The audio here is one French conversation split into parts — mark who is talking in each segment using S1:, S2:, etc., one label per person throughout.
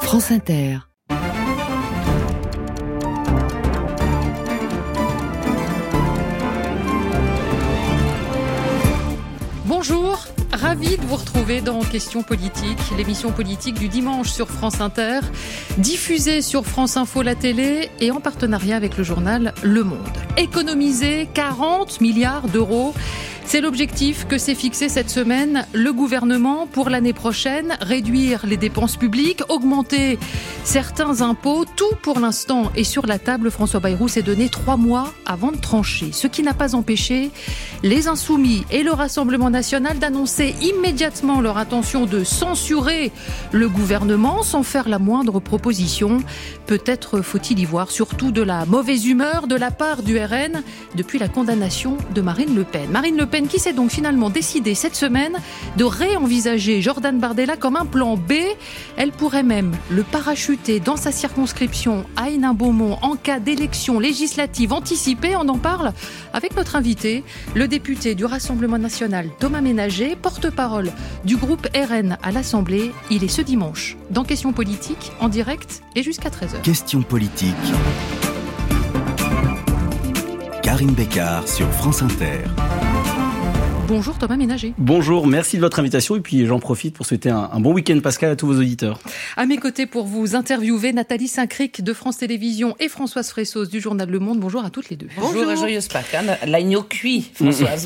S1: France Inter.
S2: Bonjour, ravi de vous retrouver dans Questions politiques, l'émission politique du dimanche sur France Inter, diffusée sur France Info la télé et en partenariat avec le journal Le Monde. Économiser 40 milliards d'euros. C'est l'objectif que s'est fixé cette semaine le gouvernement pour l'année prochaine. Réduire les dépenses publiques, augmenter certains impôts. Tout pour l'instant est sur la table. François Bayrou s'est donné 3 mois avant de trancher. Ce qui n'a pas empêché les Insoumis et le Rassemblement national d'annoncer immédiatement leur intention de censurer le gouvernement sans faire la moindre proposition. Peut-être faut-il y voir surtout de la mauvaise humeur de la part du RN depuis la condamnation de Marine Le Pen. Marine Le Pen qui s'est donc finalement décidée cette semaine de réenvisager Jordan Bardella comme un plan B. Elle pourrait même le parachuter dans sa circonscription à Hénin-Beaumont en cas d'élection législative anticipée. On en parle avec notre invité, le député du Rassemblement national Thomas Ménager, porte-parole du groupe RN à l'Assemblée. Il est ce dimanche dans Questions politiques en direct et jusqu'à 13h.
S1: Questions politiques. Karine Bécard sur France Inter.
S2: Bonjour Thomas Ménager.
S3: Bonjour, merci de votre invitation et puis j'en profite pour souhaiter un bon week-end Pascal à tous vos auditeurs.
S2: À mes côtés pour vous interviewer, Nathalie Saint-Cric de France Télévisions et Françoise Fressos du journal Le Monde. Bonjour à toutes les deux.
S4: Bonjour et joyeuse Pâques. L'agneau cuit, Françoise.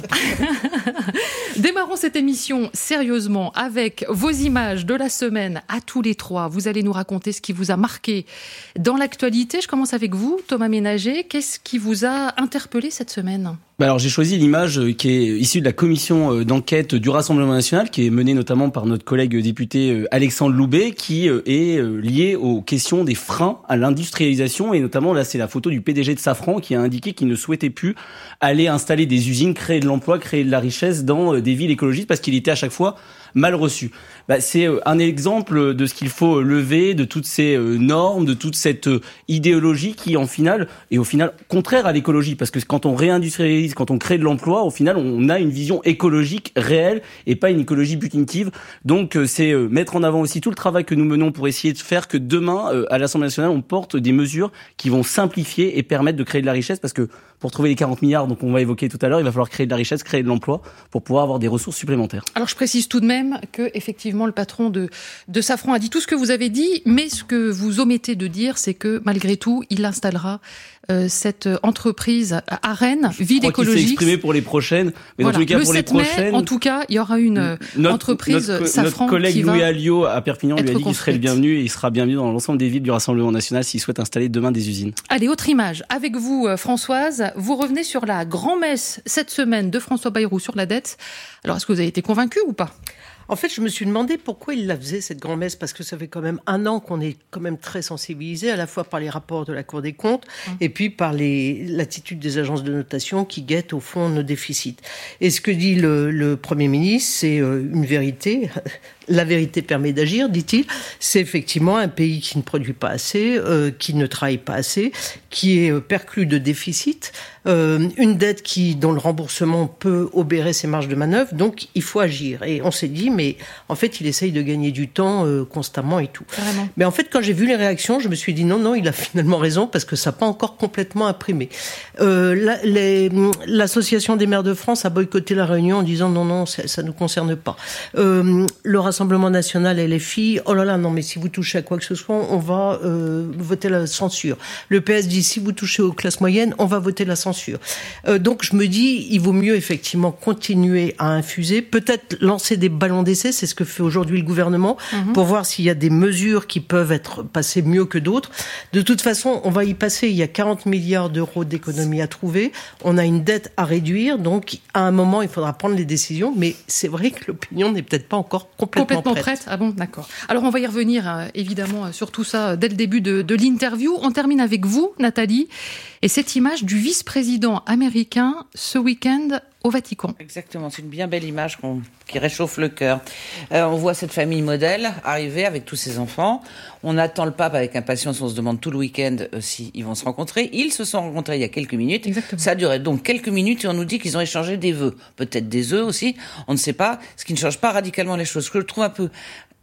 S2: Démarrons cette émission sérieusement avec vos images de la semaine à tous les trois. Vous allez nous raconter ce qui vous a marqué dans l'actualité. Je commence avec vous, Thomas Ménager. Qu'est-ce qui vous a interpellé cette semaine ?
S3: Alors j'ai choisi l'image qui est issue de la commission d'enquête du Rassemblement national, qui est menée notamment par notre collègue député Alexandre Loubet, qui est liée aux questions des freins à l'industrialisation. Et notamment, là, c'est la photo du PDG de Safran qui a indiqué qu'il ne souhaitait plus aller installer des usines, créer de l'emploi, créer de la richesse dans des villes écologistes parce qu'il était à chaque fois mal reçu. C'est un exemple de ce qu'il faut lever, de toutes ces normes, de toute cette idéologie qui, au final, contraire à l'écologie. Parce que quand on réindustrialise, quand on crée de l'emploi, au final, on a une vision écologique réelle et pas une écologie punitive. Donc, c'est mettre en avant aussi tout le travail que nous menons pour essayer de faire que demain, à l'Assemblée nationale, on porte des mesures qui vont simplifier et permettre de créer de la richesse. Parce que pour trouver les 40 milliards, donc on va évoquer tout à l'heure, il va falloir créer de la richesse, créer de l'emploi pour pouvoir avoir des ressources supplémentaires.
S2: Alors, je précise tout de même que, effectivement, le patron de Safran a dit tout ce que vous avez dit, mais ce que vous omettez de dire, c'est que, malgré tout, il installera cette entreprise à Rennes, ville écologique.
S3: Il s'est exprimé pour les prochaines, mais
S2: voilà.
S3: dans tous les cas,
S2: le
S3: pour les
S2: 7 mai,
S3: prochaines...
S2: En tout cas, il y aura une entreprise Safran
S3: notre collègue
S2: qui va
S3: Louis Alliot à Perpignan lui a dit qu'il serait le
S2: construite.
S3: bienvenu et il sera bienvenu dans l'ensemble des villes du Rassemblement national s'il souhaite installer demain des usines.
S2: Allez, autre image. Avec vous, Françoise, vous revenez sur la grand-messe cette semaine de François Bayrou sur la dette. Alors, est-ce que vous avez été convaincu ou pas ?
S4: En fait, je me suis demandé pourquoi il la faisait, cette grand-messe, parce que ça fait quand même 1 an qu'on est quand même très sensibilisé, à la fois par les rapports de la Cour des comptes, et puis par l'attitude des agences de notation qui guettent au fond nos déficits. Et ce que dit le Premier ministre, c'est une vérité. La vérité permet d'agir, dit-il. C'est effectivement un pays qui ne produit pas assez, qui ne travaille pas assez, qui est perclus de déficit, une dette dont le remboursement peut obérer ses marges de manœuvre, donc il faut agir. Et on s'est dit, mais en fait, il essaye de gagner du temps constamment et tout.
S2: Vraiment.
S4: Mais en fait, quand j'ai vu les réactions, je me suis dit non, il a finalement raison, parce que ça n'a pas encore complètement imprimé. L'Association des maires de France a boycotté la réunion en disant non, ça ne nous concerne pas. Le Rassemblement national et les filles, oh là là, non, mais si vous touchez à quoi que ce soit, on va voter la censure. Le PS dit, si vous touchez aux classes moyennes, on va voter la censure. Donc je me dis, il vaut mieux effectivement continuer à infuser, peut-être lancer des ballons d'essai, c'est ce que fait aujourd'hui le gouvernement, pour voir s'il y a des mesures qui peuvent être passées mieux que d'autres. De toute façon, on va y passer, il y a 40 milliards d'euros d'économies à trouver, on a une dette à réduire, donc à un moment, il faudra prendre les décisions, mais c'est vrai que l'opinion n'est peut-être pas encore complètement prête.
S2: Ah bon, d'accord. Alors on va y revenir évidemment sur tout ça dès le début de l'interview. On termine avec vous, Nathalie, et cette image du vice-président américain ce week-end au Vatican.
S5: Exactement, c'est une bien belle image qui réchauffe le cœur. On voit cette famille modèle arriver avec tous ses enfants. On attend le pape avec impatience, on se demande tout le week-end s'ils vont se rencontrer. Ils se sont rencontrés il y a quelques minutes.
S2: Exactement.
S5: Ça a duré donc quelques minutes et on nous dit qu'ils ont échangé des vœux. Peut-être des œufs aussi, on ne sait pas, ce qui ne change pas radicalement les choses. Ce que je trouve un peu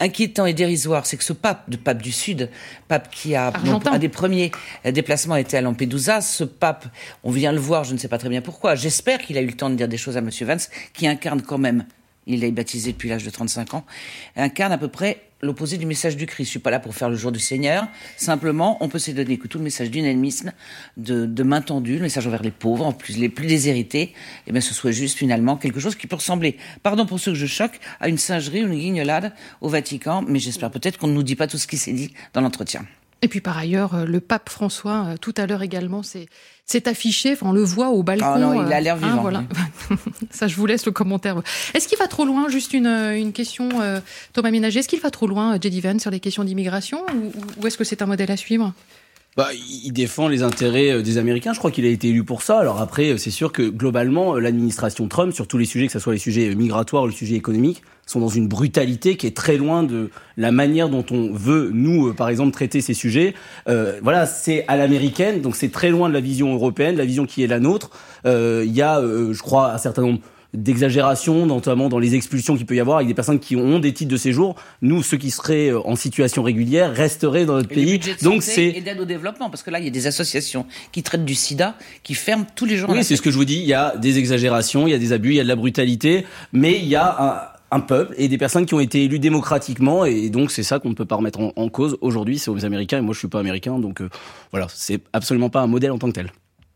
S5: inquiétant et dérisoire, c'est que ce pape du Sud, pape qui a
S2: Argentin.
S5: un des premiers déplacements était à Lampedusa, ce pape, on vient le voir, je ne sais pas très bien pourquoi. J'espère qu'il a eu le temps de dire des choses à Monsieur Vance, qui incarne quand même, il est baptisé depuis l'âge de 35 ans, incarne à peu près l'opposé du message du Christ. Je suis pas là pour faire le jour du Seigneur. Simplement, on peut s'étonner que tout le message d'unanimisme, de main tendue, le message envers les pauvres, en plus les plus déshérités, eh bien, ce soit juste finalement quelque chose qui peut ressembler, pardon pour ceux que je choque, à une singerie ou une guignolade au Vatican. Mais j'espère peut-être qu'on ne nous dit pas tout ce qui s'est dit dans l'entretien.
S2: Et puis par ailleurs, le pape François, tout à l'heure également, c'est affiché, on le voit au balcon.
S5: Ah non, il a l'air vivant.
S2: Voilà. Ça, je vous laisse le commentaire. Est-ce qu'il va trop loin, juste une question, Thomas Ménager, est-ce qu'il va trop loin, J.D. Vance, sur les questions d'immigration, ou est-ce que c'est un modèle à suivre ?
S3: Il défend les intérêts des Américains. Je crois qu'il a été élu pour ça. Alors après, c'est sûr que globalement, l'administration Trump, sur tous les sujets, que ce soit les sujets migratoires ou les sujets économiques, sont dans une brutalité qui est très loin de la manière dont on veut, nous, par exemple, traiter ces sujets. Voilà, c'est à l'américaine, donc c'est très loin de la vision européenne, la vision qui est la nôtre. Il y a, je crois, un certain nombre d'exagération, notamment dans les expulsions qu'il peut y avoir avec des personnes qui ont des titres de séjour. Nous, ceux qui seraient en situation régulière, resteraient dans notre pays.
S5: Donc et d'aide au développement, parce que là, il y a des associations qui traitent du sida, qui ferment tous les jours.
S3: Oui, c'est ce que je vous dis. Il y a des exagérations, il y a des abus, il y a de la brutalité, mais il y a un peuple et des personnes qui ont été élues démocratiquement, et donc c'est ça qu'on ne peut pas remettre en cause aujourd'hui. C'est aux Américains, et moi je suis pas américain, donc voilà, c'est absolument pas un modèle en tant que tel.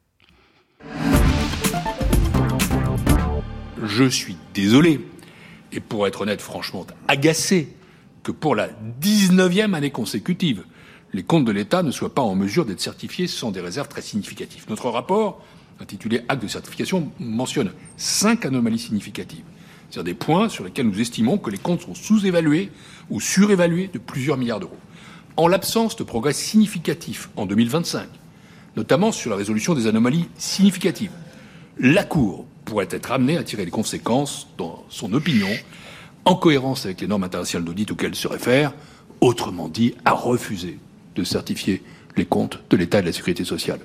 S6: Je suis désolé, et pour être honnête, franchement agacé, que pour la 19e année consécutive, les comptes de l'État ne soient pas en mesure d'être certifiés sans des réserves très significatives. Notre rapport, intitulé Acte de certification, mentionne 5 anomalies significatives. C'est-à-dire des points sur lesquels nous estimons que les comptes sont sous-évalués ou surévalués de plusieurs milliards d'euros. En l'absence de progrès significatifs en 2025, notamment sur la résolution des anomalies significatives, la Cour pourrait être amenée à tirer les conséquences, dans son opinion, en cohérence avec les normes internationales d'audit auxquelles elle se réfère, autrement dit, à refuser de certifier les comptes de l'État et de la Sécurité sociale.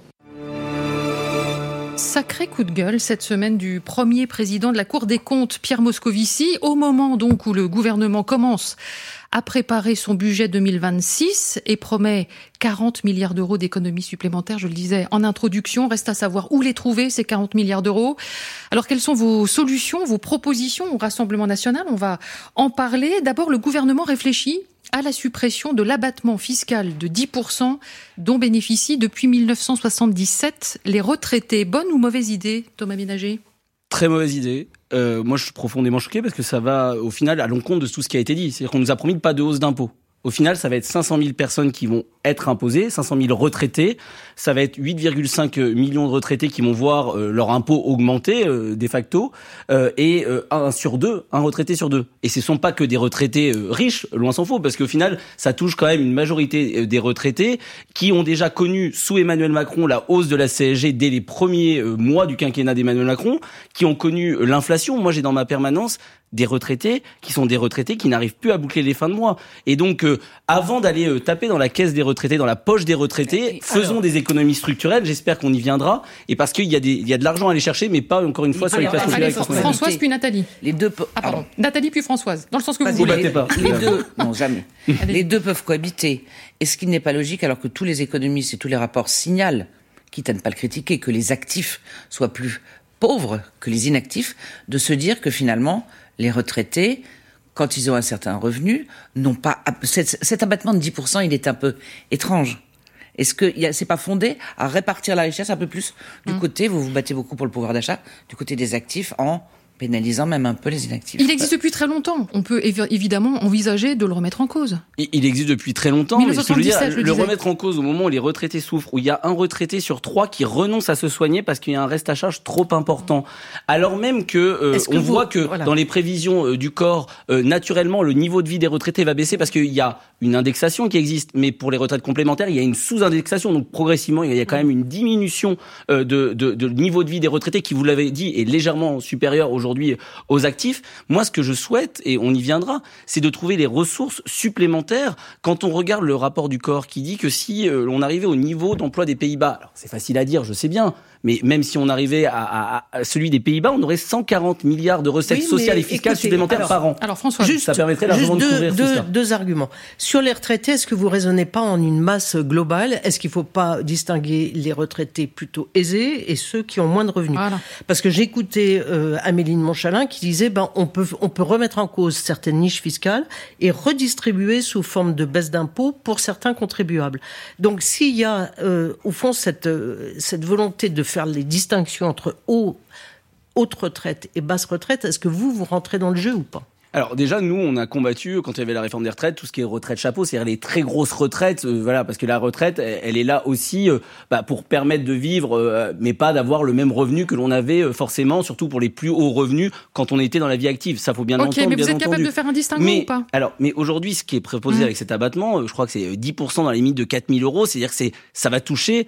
S2: Sacré coup de gueule cette semaine du premier président de la Cour des comptes, Pierre Moscovici, au moment donc où le gouvernement commence à préparer son budget 2026 et promet 40 milliards d'euros d'économies supplémentaires, je le disais en introduction. Reste à savoir où les trouver, ces 40 milliards d'euros. Alors, quelles sont vos solutions, vos propositions au Rassemblement national ? On va en parler. D'abord, le gouvernement réfléchit à la suppression de l'abattement fiscal de 10% dont bénéficient depuis 1977 les retraités. Bonne ou mauvaise idée, Thomas Ménager ?
S3: Très mauvaise idée. Moi, je suis profondément choqué parce que ça va, au final, à l'encontre de tout ce qui a été dit. C'est-à-dire qu'on nous a promis pas de hausse d'impôts. Au final, ça va être 500 000 personnes qui vont être imposées, 500 000 retraités. Ça va être 8,5 millions de retraités qui vont voir leur impôt augmenter de facto, et un retraité sur deux. Et ce sont pas que des retraités riches, loin s'en faut, parce qu'au final, ça touche quand même une majorité des retraités qui ont déjà connu sous Emmanuel Macron la hausse de la CSG dès les premiers mois du quinquennat d'Emmanuel Macron, qui ont connu l'inflation. Moi, j'ai dans ma permanence des retraités qui sont des retraités qui n'arrivent plus à boucler les fins de mois. Et donc, avant d'aller taper dans la caisse des retraités, dans la poche des retraités, faisons des économies structurelles. J'espère qu'on y viendra. Et parce qu'il y a de l'argent à aller chercher, mais pas encore une fois sur les classes populaires.
S2: Françoise puis Nathalie.
S5: Les deux.
S2: pardon. Nathalie puis Françoise. Dans le sens que vous
S3: voulez.
S5: Battez
S3: pas.
S5: Les deux. Non, jamais. Les deux peuvent cohabiter. Et ce qui n'est pas logique, alors que tous les économistes et tous les rapports signalent, quitte à ne pas le critiquer, que les actifs soient plus pauvres que les inactifs, de se dire que finalement, les retraités, quand ils ont un certain revenu, n'ont pas... Cet abattement de 10%, il est un peu étrange. Est-ce que c'est pas fondé à répartir la richesse un peu plus du côté, vous vous battez beaucoup pour le pouvoir d'achat, du côté des actifs, en pénalisant même un peu les inactifs?
S2: Il existe depuis très longtemps. On peut évidemment envisager de le remettre en cause.
S3: Il existe depuis très longtemps.
S2: 1977,
S3: le remettre en cause au moment où les retraités souffrent, où il y a un retraité sur 3 qui renonce à se soigner parce qu'il y a un reste à charge trop important. Alors même que voit que dans les prévisions du corps, naturellement, le niveau de vie des retraités va baisser parce qu'il y a une indexation qui existe, mais pour les retraites complémentaires, il y a une sous-indexation. Donc progressivement, il y a quand même une diminution de niveau de vie des retraités qui, vous l'avez dit, est légèrement supérieur aujourd'hui aux actifs. Moi, ce que je souhaite, et on y viendra, c'est de trouver les ressources supplémentaires. Quand on regarde le rapport du COR qui dit que si on arrivait au niveau d'emploi des Pays-Bas, alors c'est facile à dire, je sais bien, mais même si on arrivait à celui des Pays-Bas, on aurait 140 milliards de recettes sociales et fiscales supplémentaires par an.
S2: Alors François,
S3: ça permettrait largement de couvrir tout ça.
S4: Deux arguments. Sur les retraités, est-ce que vous raisonnez pas en une masse globale? Est-ce qu'il faut pas distinguer les retraités plutôt aisés et ceux qui ont moins de revenus?
S2: Voilà.
S4: Parce que j'écoutais Amélie de Montchalin qui disait on peut remettre en cause certaines niches fiscales et redistribuer sous forme de baisse d'impôts pour certains contribuables. Donc s'il y a au fond cette volonté de faire les distinctions entre haute retraite et basse retraite, est-ce que vous rentrez dans le jeu ou pas?
S3: Alors déjà, nous, on a combattu, quand il y avait la réforme des retraites, tout ce qui est retraite chapeau, c'est-à-dire les très grosses retraites, voilà, parce que la retraite, elle est là aussi pour permettre de vivre, mais pas d'avoir le même revenu que l'on avait forcément, surtout pour les plus hauts revenus, quand on était dans la vie active. Ça, faut bien l'entendre, bien entendu.
S2: Ok, mais vous êtes capable de faire un distinguo ou pas?
S3: Mais aujourd'hui, ce qui est proposé avec cet abattement, je crois que c'est 10% dans la limite de 4 000 euros, c'est-à-dire que ça va toucher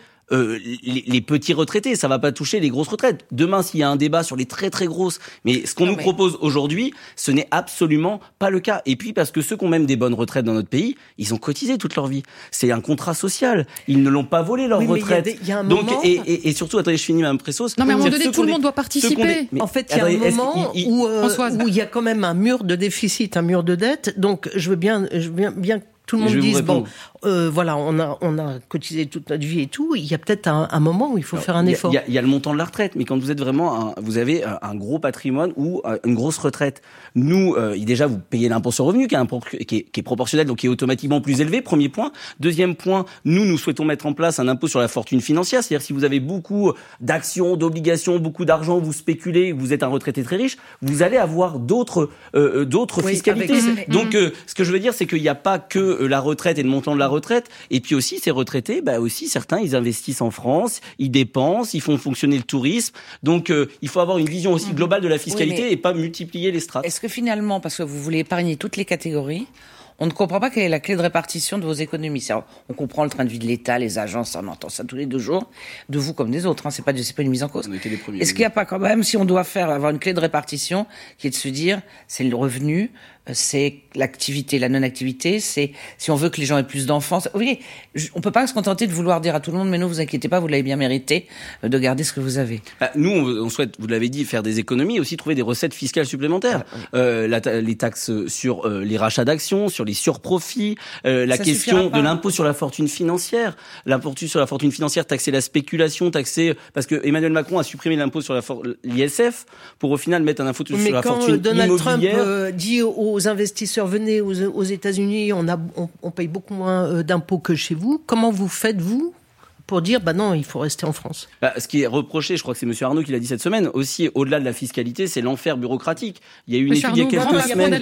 S3: les petits retraités, ça va pas toucher les grosses retraites. Demain, s'il y a un débat sur les très très grosses, mais ce qu'on nous propose aujourd'hui, ce n'est absolument pas le cas. Et puis parce que ceux qui ont même des bonnes retraites dans notre pays, ils ont cotisé toute leur vie. C'est un contrat social. Ils ne l'ont pas volé leur retraite.
S4: Il y a un
S3: donc
S4: moment...
S3: et surtout, attendez, je finis Mme Pressos.
S2: Non mais à un moment donné, tout le monde doit participer.
S4: En fait, il y a un moment où il y a quand même un mur de déficit, un mur de dette. Donc je veux bien tout le monde dise voilà, on a cotisé toute notre vie et tout. Il y a peut-être un moment où il faut faire un effort.
S3: Il y a le montant de la retraite, mais quand vous êtes vraiment vous avez un gros patrimoine ou une grosse retraite. Nous, déjà, vous payez l'impôt sur le revenu qui est proportionnel, donc qui est automatiquement plus élevé. Premier point. Deuxième point, nous souhaitons mettre en place un impôt sur la fortune financière, c'est-à-dire si vous avez beaucoup d'actions, d'obligations, beaucoup d'argent, vous spéculez, vous êtes un retraité très riche, vous allez avoir d'autres fiscalités. Donc, ce que je veux dire, c'est qu'il n'y a pas que la retraite et le montant de la retraite. Et puis aussi, ces retraités, aussi certains, ils investissent en France, ils dépensent, ils font fonctionner le tourisme. Donc, il faut avoir une vision aussi globale de la fiscalité et pas multiplier les strates.
S5: Est-ce que finalement, parce que vous voulez épargner toutes les catégories, on ne comprend pas quelle est la clé de répartition de vos économies? On comprend le train de vie de l'État, les agences, on entend ça tous les 2 jours, de vous comme des autres, c'est pas une mise en cause. Est-ce qu'il n'y a pas quand même, si on doit avoir une clé de répartition, qui est de se dire, c'est le revenu, c'est l'activité, la non-activité, c'est si on veut que les gens aient plus d'enfants. Vous voyez, on peut pas se contenter de vouloir dire à tout le monde, mais non, vous inquiétez pas, vous l'avez bien mérité de garder ce que vous avez.
S3: Nous, on souhaite, vous l'avez dit, faire des économies, aussi trouver des recettes fiscales supplémentaires. Les taxes sur les rachats d'actions, sur les surprofits, la question de l'impôt sur la fortune financière. L'impôt sur la fortune financière, taxer la spéculation, parce que Emmanuel Macron a supprimé l'impôt sur l'ISF pour au final mettre un impôt sur la fortune immobilière.
S4: Donald Trump dit aux investisseurs, venez aux États-Unis, on paye beaucoup moins d'impôts que chez vous. Comment vous faites, vous, pour dire, non, il faut rester en France?
S3: Ce qui est reproché, je crois que c'est M. Arnaud qui l'a dit cette semaine, aussi, au-delà de la fiscalité, c'est l'enfer bureaucuratique. Il y a eu une étude il y a quelques semaines.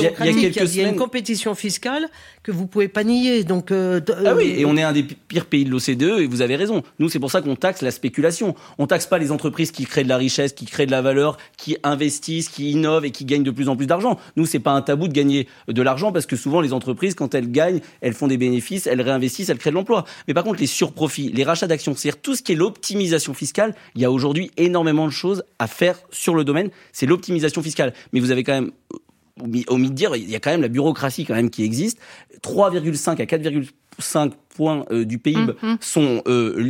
S4: Il y a une compétition fiscale que vous pouvez pas nier. Donc,
S3: et on est un des pires pays de l'OCDE, et vous avez raison. Nous, c'est pour ça qu'on taxe la spéculation. On taxe pas les entreprises qui créent de la richesse, qui créent de la valeur, qui investissent, qui innovent et qui gagnent de plus en plus d'argent. Nous, c'est pas un tabou de gagner de l'argent, parce que souvent, les entreprises, quand elles gagnent, elles font des bénéfices, elles réinvestissent, elles créent de l'emploi. Mais par contre, les surprofits, les rachats d'actions, c'est-à-dire tout ce qui est l'optimisation fiscale, il y a aujourd'hui énormément de choses à faire sur le domaine, c'est l'optimisation fiscale. Mais vous avez quand même omis de dire, il y a quand même la bureaucratie quand même qui existe. 3,5 à 4,5 points du PIB sont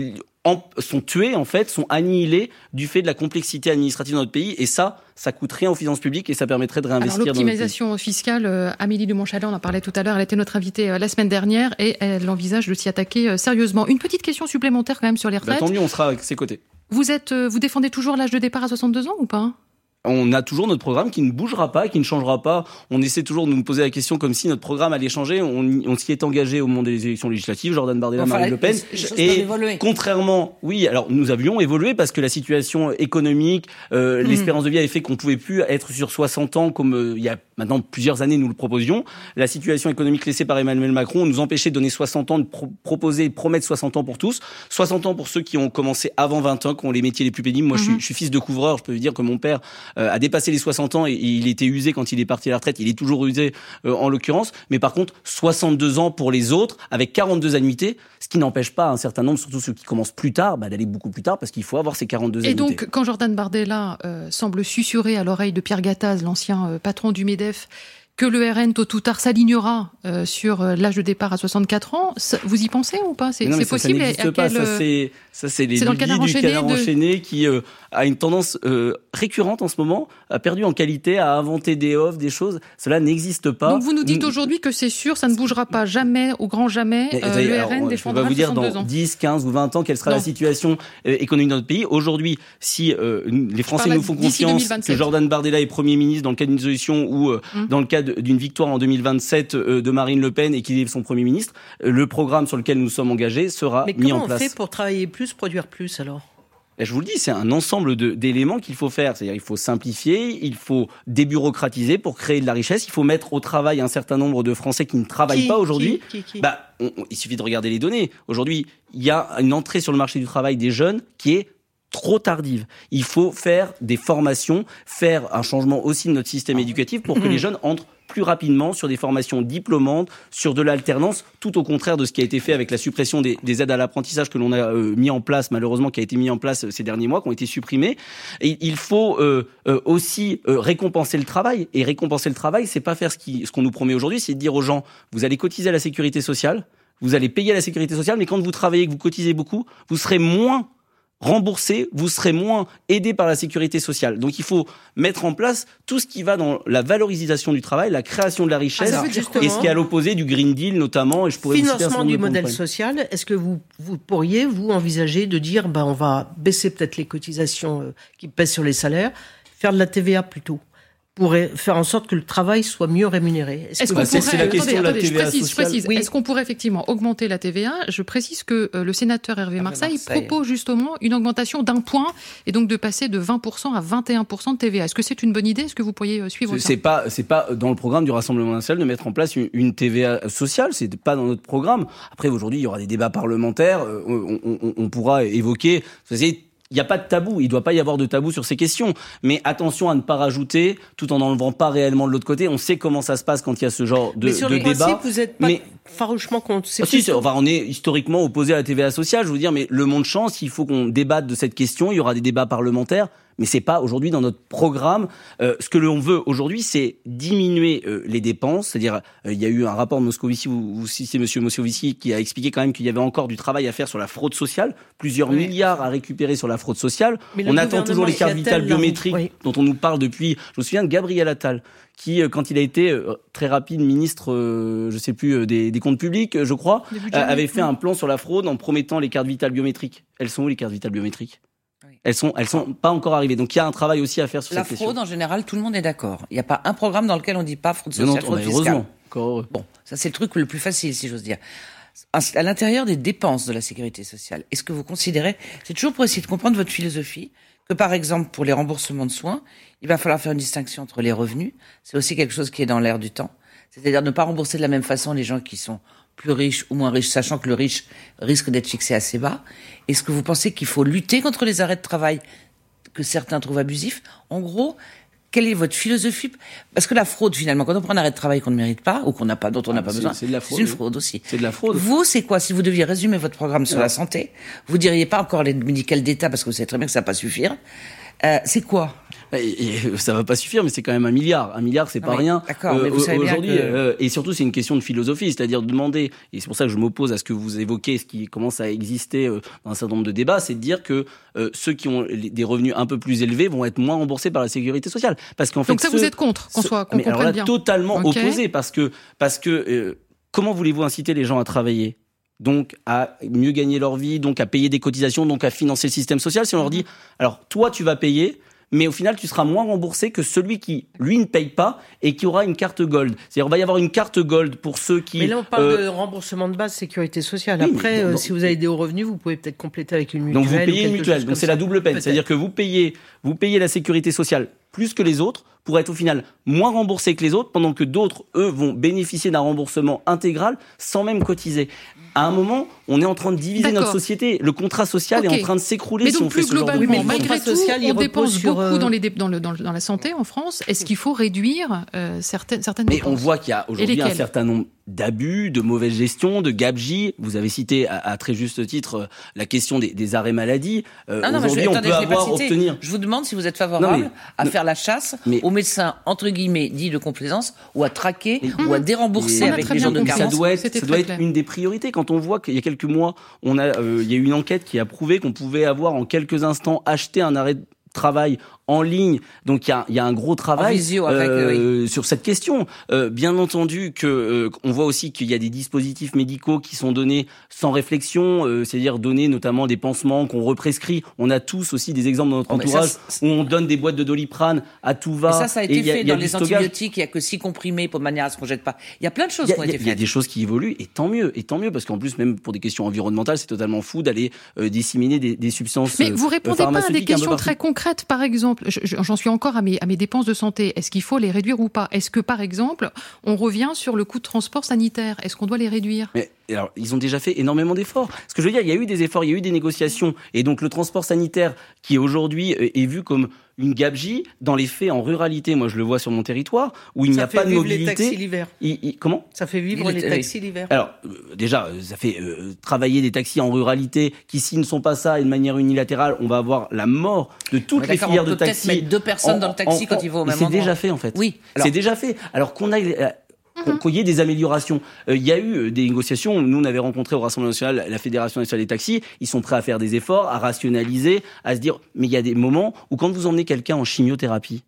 S3: tués, en fait, sont annihilés du fait de la complexité administrative dans notre pays, et ça coûte rien aux finances publiques et ça permettrait de réinvestir.
S2: Alors, l'optimisation fiscale, Amélie de Montchalin, on en parlait tout à l'heure, elle était notre invitée la semaine dernière et elle envisage de s'y attaquer sérieusement. Une petite question supplémentaire quand même sur les retraites.
S3: Tant mieux, on sera avec ses côtés.
S2: Vous défendez toujours l'âge de départ à 62 ans ou pas ?
S3: On a toujours notre programme qui ne bougera pas, qui ne changera pas. On essaie toujours de nous poser la question comme si notre programme allait changer. On s'y est engagé au moment des élections législatives, Jordan Bardella, Marine Le Pen. Et contrairement, alors nous avions évolué parce que la situation économique, l'espérance de vie avait fait qu'on pouvait plus être sur 60 ans comme il y a maintenant plusieurs années nous le proposions. La situation économique laissée par Emmanuel Macron nous empêchait de donner 60 ans, de promettre 60 ans pour tous. 60 ans pour ceux qui ont commencé avant 20 ans, qui ont les métiers les plus pénibles. Moi, je suis fils de couvreur. Je peux vous dire que mon père a dépassé les 60 ans et il était usé quand il est parti à la retraite. Il est toujours usé en l'occurrence. Mais par contre, 62 ans pour les autres, avec 42 annuités, ce qui n'empêche pas un certain nombre, surtout ceux qui commencent plus tard, d'aller beaucoup plus tard parce qu'il faut avoir ces 42 annuités.
S2: Et donc, quand Jordan Bardella semble susurrer à l'oreille de Pierre Gattaz, l'ancien patron du MEDEF, que le RN, tôt ou tard, s'alignera sur l'âge de départ à 64 ans, vous y pensez ou pas ? C'est possible ?
S3: Ça n'existe pas. Ça, c'est les lobbies du canard enchaîné qui a une tendance récurrente en ce moment, a perdu en qualité, à inventer des offres, des choses. Cela n'existe pas.
S2: Donc vous nous dites aujourd'hui que c'est sûr, ça ne bougera pas jamais, au grand jamais, le RN défendra 62 ans. Je peux vous dire dans 10, 15 ou 20 ans quelle sera la situation économique dans notre pays. Aujourd'hui, si les Français nous font confiance que Jordan Bardella est Premier ministre dans le cas d'une solution ou dans le cas d'une victoire en 2027 de Marine Le Pen et qu'il est son Premier ministre, le programme sur lequel nous sommes engagés sera mis en place.
S4: Mais comment on fait pour travailler plus, produire plus alors ?
S3: Et je vous le dis, c'est un ensemble d'éléments qu'il faut faire. C'est-à-dire il faut simplifier, il faut débureaucratiser pour créer de la richesse, il faut mettre au travail un certain nombre de Français qui ne travaillent pas aujourd'hui. Il suffit de regarder les données. Aujourd'hui, il y a une entrée sur le marché du travail des jeunes qui est trop tardive. Il faut faire des formations, faire un changement aussi de notre système éducatif pour que les jeunes entrent plus rapidement sur des formations diplômantes, sur de l'alternance, tout au contraire de ce qui a été fait avec la suppression des aides à l'apprentissage que l'on a mis en place, malheureusement, qui a été mis en place ces derniers mois, qui ont été supprimées. Et il faut aussi récompenser le travail. Et récompenser le travail, c'est pas faire ce qu'on nous promet aujourd'hui, c'est de dire aux gens, vous allez cotiser à la sécurité sociale, vous allez payer à la sécurité sociale, mais quand vous travaillez, que vous cotisez beaucoup, vous serez moins remboursé, vous serez moins aidé par la sécurité sociale. Donc il faut mettre en place tout ce qui va dans la valorisation du travail, la création de la richesse, et ce qui est à l'opposé du Green Deal notamment. Et je pourrais
S4: financement du modèle social. Est-ce que vous pourriez envisager de dire on va baisser peut-être les cotisations qui pèsent sur les salaires, faire de la TVA plutôt, pour faire en sorte que le travail soit mieux rémunéré.
S3: C'est la question de la TVA sociale.
S2: Je précise. Oui. Est-ce qu'on pourrait effectivement augmenter la TVA ? Je précise que le sénateur Hervé Marseille propose justement une augmentation d'1 point et donc de passer de 20% à 21% de TVA. Est-ce que c'est une bonne idée ? Est-ce que vous pourriez suivre ça ?
S3: C'est pas dans le programme du Rassemblement national de mettre en place une TVA sociale. C'est pas dans notre programme. Après, aujourd'hui, il y aura des débats parlementaires. On pourra évoquer. Il n'y a pas de tabou, il ne doit pas y avoir de tabou sur ces questions. Mais attention à ne pas rajouter, tout en n'enlevant pas réellement de l'autre côté. On sait comment ça se passe quand il y a ce genre de débat. Mais
S4: sur le principe, vous n'êtes pas farouchement contre.
S3: On est historiquement opposé à la TVA sociale, je veux dire, mais le monde change, il faut qu'on débatte de cette question, il y aura des débats parlementaires. Mais c'est pas aujourd'hui dans notre programme. Ce que l'on veut aujourd'hui, c'est diminuer les dépenses. C'est-à-dire, il y a eu un rapport de Moscovici, vous citez Monsieur Moscovici, qui a expliqué quand même qu'il y avait encore du travail à faire sur la fraude sociale, plusieurs milliards à récupérer sur la fraude sociale. On attend toujours les cartes vitales biométriques dont on nous parle depuis. Je me souviens de Gabriel Attal, qui, quand il a été très rapide ministre, je sais plus, des comptes publics, je crois, avait fait un plan sur la fraude en promettant les cartes vitales biométriques. Elles sont où les cartes vitales biométriques ? Elles sont pas encore arrivées. Donc il y a un travail aussi à faire sur cette question.
S5: La fraude, en général, tout le monde est d'accord. Il n'y a pas un programme dans lequel on ne dit pas fraude sociale, fraude fiscale.
S3: Heureusement.
S5: Bon, ça c'est le truc le plus facile, si j'ose dire. À l'intérieur des dépenses de la sécurité sociale, est-ce que vous considérez, c'est toujours pour essayer de comprendre votre philosophie, que par exemple pour les remboursements de soins, il va falloir faire une distinction entre les revenus. C'est aussi quelque chose qui est dans l'air du temps. C'est-à-dire ne pas rembourser de la même façon les gens qui sont plus riches ou moins riches, sachant que le riche risque d'être fixé assez bas. Est-ce que vous pensez qu'il faut lutter contre les arrêts de travail que certains trouvent abusifs ? En gros, quelle est votre philosophie ? Parce que la fraude, finalement, quand on prend un arrêt de travail qu'on ne mérite pas, ou qu'on n'a pas, dont on n'a pas besoin, c'est une fraude aussi.
S3: C'est de la fraude.
S5: Vous, c'est quoi ? Si vous deviez résumer votre programme sur la santé, vous diriez pas encore l'aide médicale d'État, parce que vous savez très bien que ça va pas suffire. C'est quoi ?
S3: Ça va pas suffire, mais c'est quand même 1 milliard. 1 milliard, c'est pas rien.
S5: D'accord, mais vous savez
S3: aujourd'hui,
S5: bien que...
S3: et surtout, c'est une question de philosophie, c'est-à-dire de demander, et c'est pour ça que je m'oppose à ce que vous évoquez, ce qui commence à exister dans un certain nombre de débats, c'est de dire que ceux qui ont des revenus un peu plus élevés vont être moins remboursés par la sécurité sociale. Parce qu'en fait,
S2: donc ça, vous êtes contre, qu'on comprenne bien.
S3: Totalement opposé, parce que comment voulez-vous inciter les gens à travailler ? Donc à mieux gagner leur vie, donc à payer des cotisations, donc à financer le système social. Si on leur dit, alors toi tu vas payer, mais au final tu seras moins remboursé que celui qui, lui, ne paye pas et qui aura une carte Gold. C'est-à-dire on va y avoir une carte Gold pour ceux qui...
S4: Mais là on parle de remboursement de base sécurité sociale. Oui, après, si vous avez des hauts revenus, vous pouvez peut-être compléter avec une mutuelle.
S3: Donc vous payez une mutuelle, donc c'est la double peine. C'est-à-dire que vous payez la sécurité sociale plus que les autres pour être au final moins remboursés que les autres, pendant que d'autres, eux, vont bénéficier d'un remboursement intégral sans même cotiser. À un moment, on est en train de diviser notre société. Le contrat social est en train de s'écrouler si on fait ce genre de choses.
S2: Mais malgré tout, on dépense beaucoup dans la santé en France. Est-ce qu'il faut réduire certaines dépenses ?
S3: Mais on voit qu'il y a aujourd'hui un certain nombre d'abus, de mauvaise gestion, de gabegie. Vous avez cité à très juste titre la question des arrêts maladie. Aujourd'hui, on peut obtenir.
S5: Je vous demande si vous êtes favorable à faire la chasse aux médecins entre guillemets dits de complaisance ou à traquer ou à dérembourser avec les gens de carence.
S3: Ça doit être une des priorités. Quand on voit qu'il y a quelques mois, il y a eu une enquête qui a prouvé qu'on pouvait avoir en quelques instants acheté un arrêt de travail en ligne, donc il y a un gros travail sur cette question. Bien entendu que on voit aussi qu'il y a des dispositifs médicaux qui sont donnés sans réflexion, c'est-à-dire donnés notamment des pansements qu'on represcrit. On a tous aussi des exemples dans notre entourage où on donne des boîtes de Doliprane à tout va.
S5: Et ça a été fait dans les antibiotiques. Il y a que 6 comprimés pour de manière à ce qu'on jette pas. Il y a plein de choses qui ont été faites.
S3: Il y a des choses qui évoluent et tant mieux parce qu'en plus même pour des questions environnementales, c'est totalement fou d'aller disséminer des substances.
S2: Mais vous répondez pas à des questions très concrètes, par exemple. J'en suis encore à mes dépenses de santé. Est-ce qu'il faut les réduire ou pas ? Est-ce que, par exemple, on revient sur le coût de transport sanitaire ? Est-ce qu'on doit les réduire ?
S3: Mais alors, ils ont déjà fait énormément d'efforts. Ce que je veux dire, il y a eu des efforts, il y a eu des négociations. Et donc, le transport sanitaire, qui aujourd'hui est vu comme une gabegie, dans les faits, en ruralité, moi je le vois sur mon territoire, où il n'y a pas de mobilité.
S4: Ça fait vivre les taxis l'hiver.
S3: Comment ?
S4: Ça fait vivre les taxis l'hiver.
S3: Alors, déjà, ça fait travailler des taxis en ruralité, qui s'ils ne sont pas ça, et de manière unilatérale, on va avoir la mort de toutes les filières de taxi.
S5: On peut peut-être mettre 2 personnes dans le taxi quand ils vont au même endroit.
S3: C'est déjà fait, en fait.
S5: Oui.
S3: C'est déjà fait. Alors qu'on aille... qu'il y ait des améliorations. Il y a eu des négociations. Nous, on avait rencontré au Rassemblement national la Fédération nationale des taxis. Ils sont prêts à faire des efforts, à rationaliser, à se dire, mais il y a des moments où quand vous emmenez quelqu'un en chimiothérapie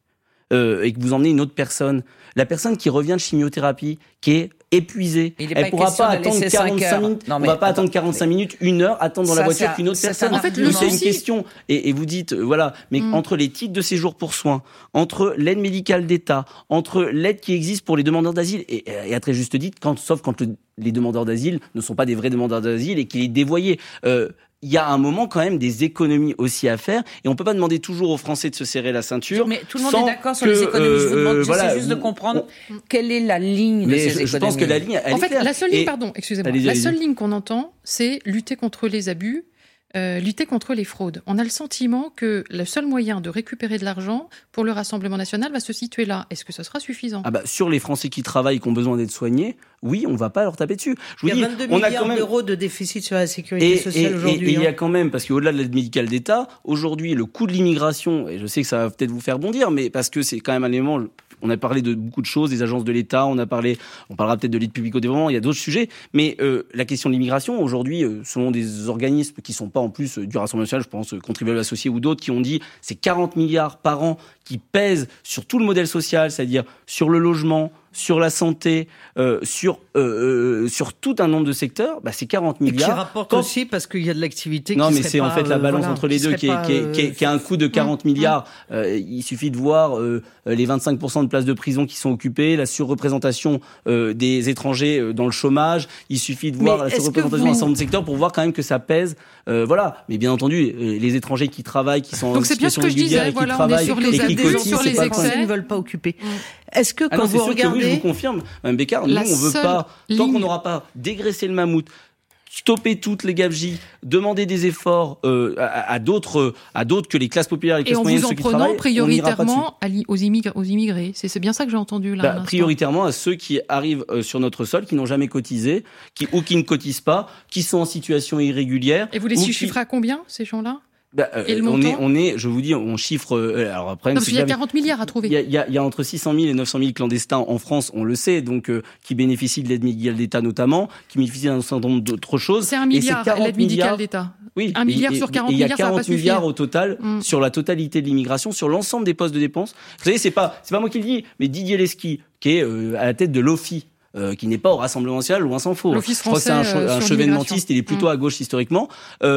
S3: et que vous emmenez une autre personne, la personne qui revient de chimiothérapie, qui est épuisée, elle pourra pas attendre 45 minutes. On va pas attendre 45 minutes, 1 heure, attendre dans la voiture qu'une autre personne.
S2: En fait,
S3: c'est une question. Et vous dites, mais entre les titres de séjour pour soins, entre l'aide médicale d'État, entre l'aide qui existe pour les demandeurs d'asile, et à très juste titre, sauf quand les demandeurs d'asile ne sont pas des vrais demandeurs d'asile et qu'il est dévoyé. Il y a un moment quand même des économies aussi à faire et on peut pas demander toujours aux Français de se serrer la ceinture.
S5: Mais tout le monde est d'accord sur les économies. Je vous demande juste de comprendre quelle est la ligne de ces économies.
S3: Je pense que la ligne, elle est claire.
S2: La seule ligne, excusez-moi, la seule ligne qu'on entend, c'est lutter contre les abus. Lutter contre les fraudes. On a le sentiment que le seul moyen de récupérer de l'argent pour le Rassemblement national va se situer là. Est-ce que ce sera suffisant ?
S3: Sur les Français qui travaillent, qui ont besoin d'être soignés, oui, on va pas leur taper dessus.
S4: Il y a 22 milliards d'euros de déficit sur la sécurité sociale aujourd'hui.
S3: Et il y a quand même, parce qu'au-delà de l'aide médicale d'État, aujourd'hui, le coût de l'immigration, et je sais que ça va peut-être vous faire bondir, mais parce que c'est quand même un élément... On a parlé de beaucoup de choses, des agences de l'État, on parlera peut-être de l'aide publique au développement, il y a d'autres sujets, mais la question de l'immigration, aujourd'hui, selon des organismes qui sont pas en plus du Rassemblement national, je pense Contribuables Associés ou d'autres, qui ont dit c'est 40 milliards par an qui pèsent sur tout le modèle social, c'est-à-dire sur le logement, sur la santé, sur tout un nombre de secteurs, c'est 40 milliards.
S4: Et qui rapporte aussi parce qu'il y a de l'activité.
S3: Non, mais c'est en fait la balance entre les deux qui a un coût de 40 milliards. Il suffit de voir les 25% de places de prison qui sont occupées, la surreprésentation des étrangers dans le chômage. Il suffie de voir la surreprésentation d'un certain nombre de secteurs pour voir quand même que ça pèse. Mais bien entendu, les étrangers qui travaillent, qui sont en situation régulière et qui travaillent et qui cotisent,
S4: sur les excès, ils ne veulent pas occuper. Est-ce que quand vous regardez...
S3: Oui, je vous confirme, Mme Bécard, nous, on veut pas, tant qu'on n'aura pas dégraissé le mammouth, stopper toutes les gabegies, demander des efforts à d'autres que les classes populaires, les classes moyennes, ceux qui travaillent,
S2: prioritairement aux immigrés. C'est bien ça que j'ai entendu là.
S3: Prioritairement à ceux qui arrivent sur notre sol, qui n'ont jamais cotisé, ou qui ne cotisent pas, qui sont en situation irrégulière.
S2: Et vous les chiffrez à combien, ces gens-là ?
S3: Et le montant je vous dis, on chiffre. Alors après,
S2: parce qu'il y a 40 milliards à trouver.
S3: Il y a entre 600 000 et 900 000 clandestins en France, on le sait, donc qui bénéficient de l'aide médicale d'État notamment, qui bénéficient d'un certain nombre d'autres choses.
S2: C'est 1 milliard l'aide médicale d'État.
S3: Oui,
S2: 1 milliard sur 40 milliards, ça va pas suffire.
S3: Il y a 40 milliards au total sur la totalité de l'immigration, sur l'ensemble des postes de dépenses. Vous savez, c'est pas moi qui le dis, mais Didier Lesky, qui est à la tête de l'OFI. qui n'est pas au Rassemblement national, loin s'en faut.
S2: L'Office
S3: Je crois que c'est un chevènementiste, il est plutôt à gauche historiquement.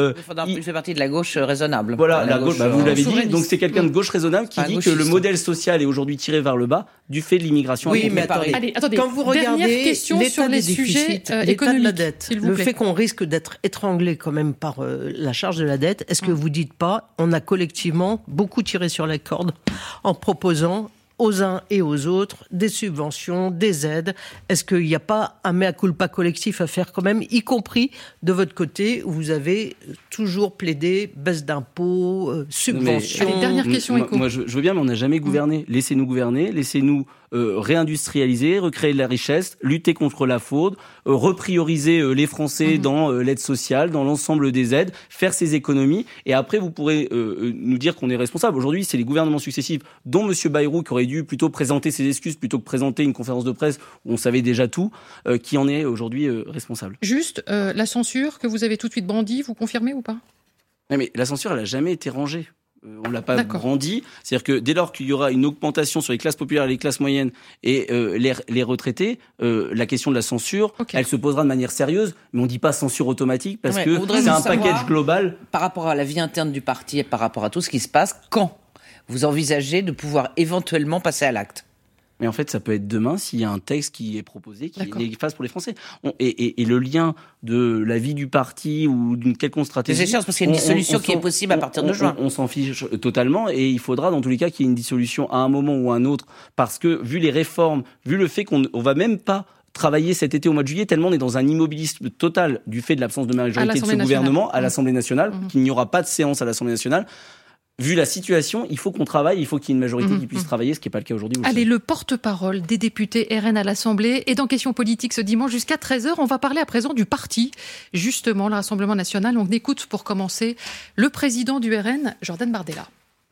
S5: Il fait partie de la gauche raisonnable.
S3: Voilà, la gauche, vous l'avez dit, donc c'est quelqu'un de gauche raisonnable qui dit que le modèle social est aujourd'hui tiré vers le bas du fait de l'immigration.
S4: Oui, mais attendez, quand vous regardez
S2: question sur les sujets
S4: l'état de la dette, le
S2: plaît.
S4: fait qu'on risque d'être étranglé quand même par la charge de la dette, est-ce que vous dites pas, on a collectivement beaucoup tiré sur la corde en proposant aux uns et aux autres des subventions, des aides? Est-ce qu'il n'y a pas un mea culpa collectif à faire quand même, y compris de votre côté où vous avez toujours plaidé baisse d'impôts, subventions?
S2: Allez, dernière question éco.
S3: Moi, je veux bien, mais on n'a jamais gouverné. Laissez-nous gouverner, laissez-nous réindustrialiser, recréer de la richesse, lutter contre la fraude, reprioriser les Français dans l'aide sociale, dans l'ensemble des aides, faire ces économies, et après vous pourrez nous dire qu'on est responsable. Aujourd'hui, c'est les gouvernements successifs, dont M. Bayrou, qui aurait dû plutôt présenter ses excuses plutôt que présenter une conférence de presse où on savait déjà tout, qui en est aujourd'hui responsable.
S2: Juste, la censure que vous avez tout de suite brandie, vous confirmez ou pas?
S3: Non, mais la censure, elle n'a jamais été rangée. On l'a pas brandi. C'est-à-dire que dès lors qu'il y aura une augmentation sur les classes populaires et les classes moyennes et les retraités, la question de la censure, elle se posera de manière sérieuse, mais on dit pas censure automatique parce que c'est un package global.
S5: Par rapport à la vie interne du parti et par rapport à tout ce qui se passe, quand vous envisagez de pouvoir éventuellement passer à l'acte?
S3: Mais en fait, ça peut être demain s'il y a un texte qui est proposé, qui est efficace pour les Français. Et le lien de la vie du parti ou d'une quelconque stratégie...
S5: C'est sûr, parce qu'il y a une dissolution qui est possible à partir de juin.
S3: On s'en fiche totalement et il faudra dans tous les cas qu'il y ait une dissolution à un moment ou à un autre parce que vu les réformes, vu le fait qu'on va même pas travailler cet été au mois de juillet, tellement on est dans un immobilisme total du fait de l'absence de majorité de ce gouvernement à l'Assemblée nationale, qu'il n'y aura pas de séance à l'Assemblée nationale. Vu la situation, il faut qu'on travaille, il faut qu'il y ait une majorité qui puisse travailler, ce qui n'est pas le cas aujourd'hui.
S2: Allez, le porte-parole des députés RN à l'Assemblée est dans Questions politiques ce dimanche jusqu'à 13h. On va parler à présent du parti, justement, le Rassemblement national. On écoute pour commencer le président du RN, Jordan Bardella.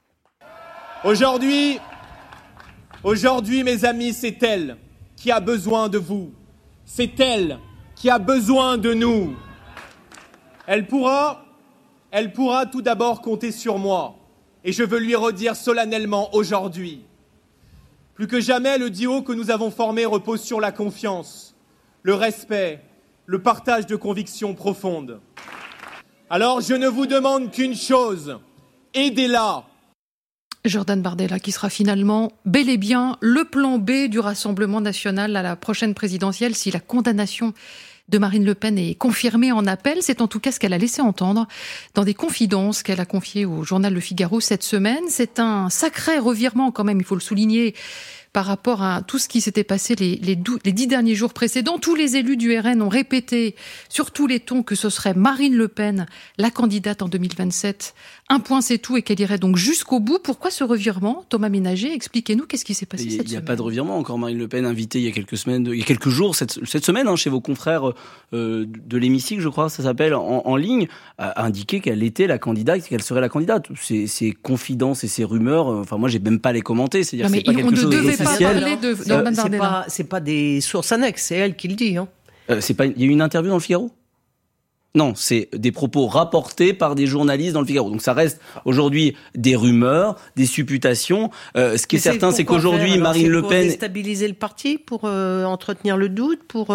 S7: Aujourd'hui, mes amis, c'est elle qui a besoin de vous. C'est elle qui a besoin de nous. Elle pourra tout d'abord compter sur moi. Et je veux lui redire solennellement aujourd'hui, plus que jamais, le duo que nous avons formé repose sur la confiance, le respect, le partage de convictions profondes. Alors je ne vous demande qu'une chose, aidez-la.
S2: Jordan Bardella, qui sera finalement bel et bien le plan B du Rassemblement national à la prochaine présidentielle si la condamnation de Marine Le Pen est confirmée en appel. C'est en tout cas ce qu'elle a laissé entendre dans des confidences qu'elle a confiées au journal Le Figaro cette semaine. C'est un sacré revirement quand même, il faut le souligner, par rapport à tout ce qui s'était passé les 10 derniers jours précédents. Tous les élus du RN ont répété sur tous les tons que ce serait Marine Le Pen, la candidate en 2027. Un point c'est tout et qu'elle irait donc jusqu'au bout. Pourquoi ce revirement? Thomas Ménager, expliquez-nous qu'est-ce qui s'est passé cette semaine. Il n'y
S3: a pas de revirement. Encore Marine Le Pen invitée il y a quelques jours, cette semaine, chez vos confrères de l'hémicycle, je crois, ça s'appelle, en ligne, a indiqué qu'elle était la candidate, qu'elle serait la candidate. Ces confidences et ces rumeurs, moi j'ai même pas à les commenter. C'est-à-dire que c'est pas quelque chose d'officiel.
S4: C'est pas des sources annexes, c'est elle qui le dit.
S3: Il y a eu une interview dans le Figaro? Non, c'est des propos rapportés par des journalistes dans le Figaro. Donc ça reste aujourd'hui des rumeurs, des supputations. Ce qui est certain, c'est qu'aujourd'hui, Marine Le Pen...
S4: Pour déstabiliser le parti, pour entretenir le doute, pour...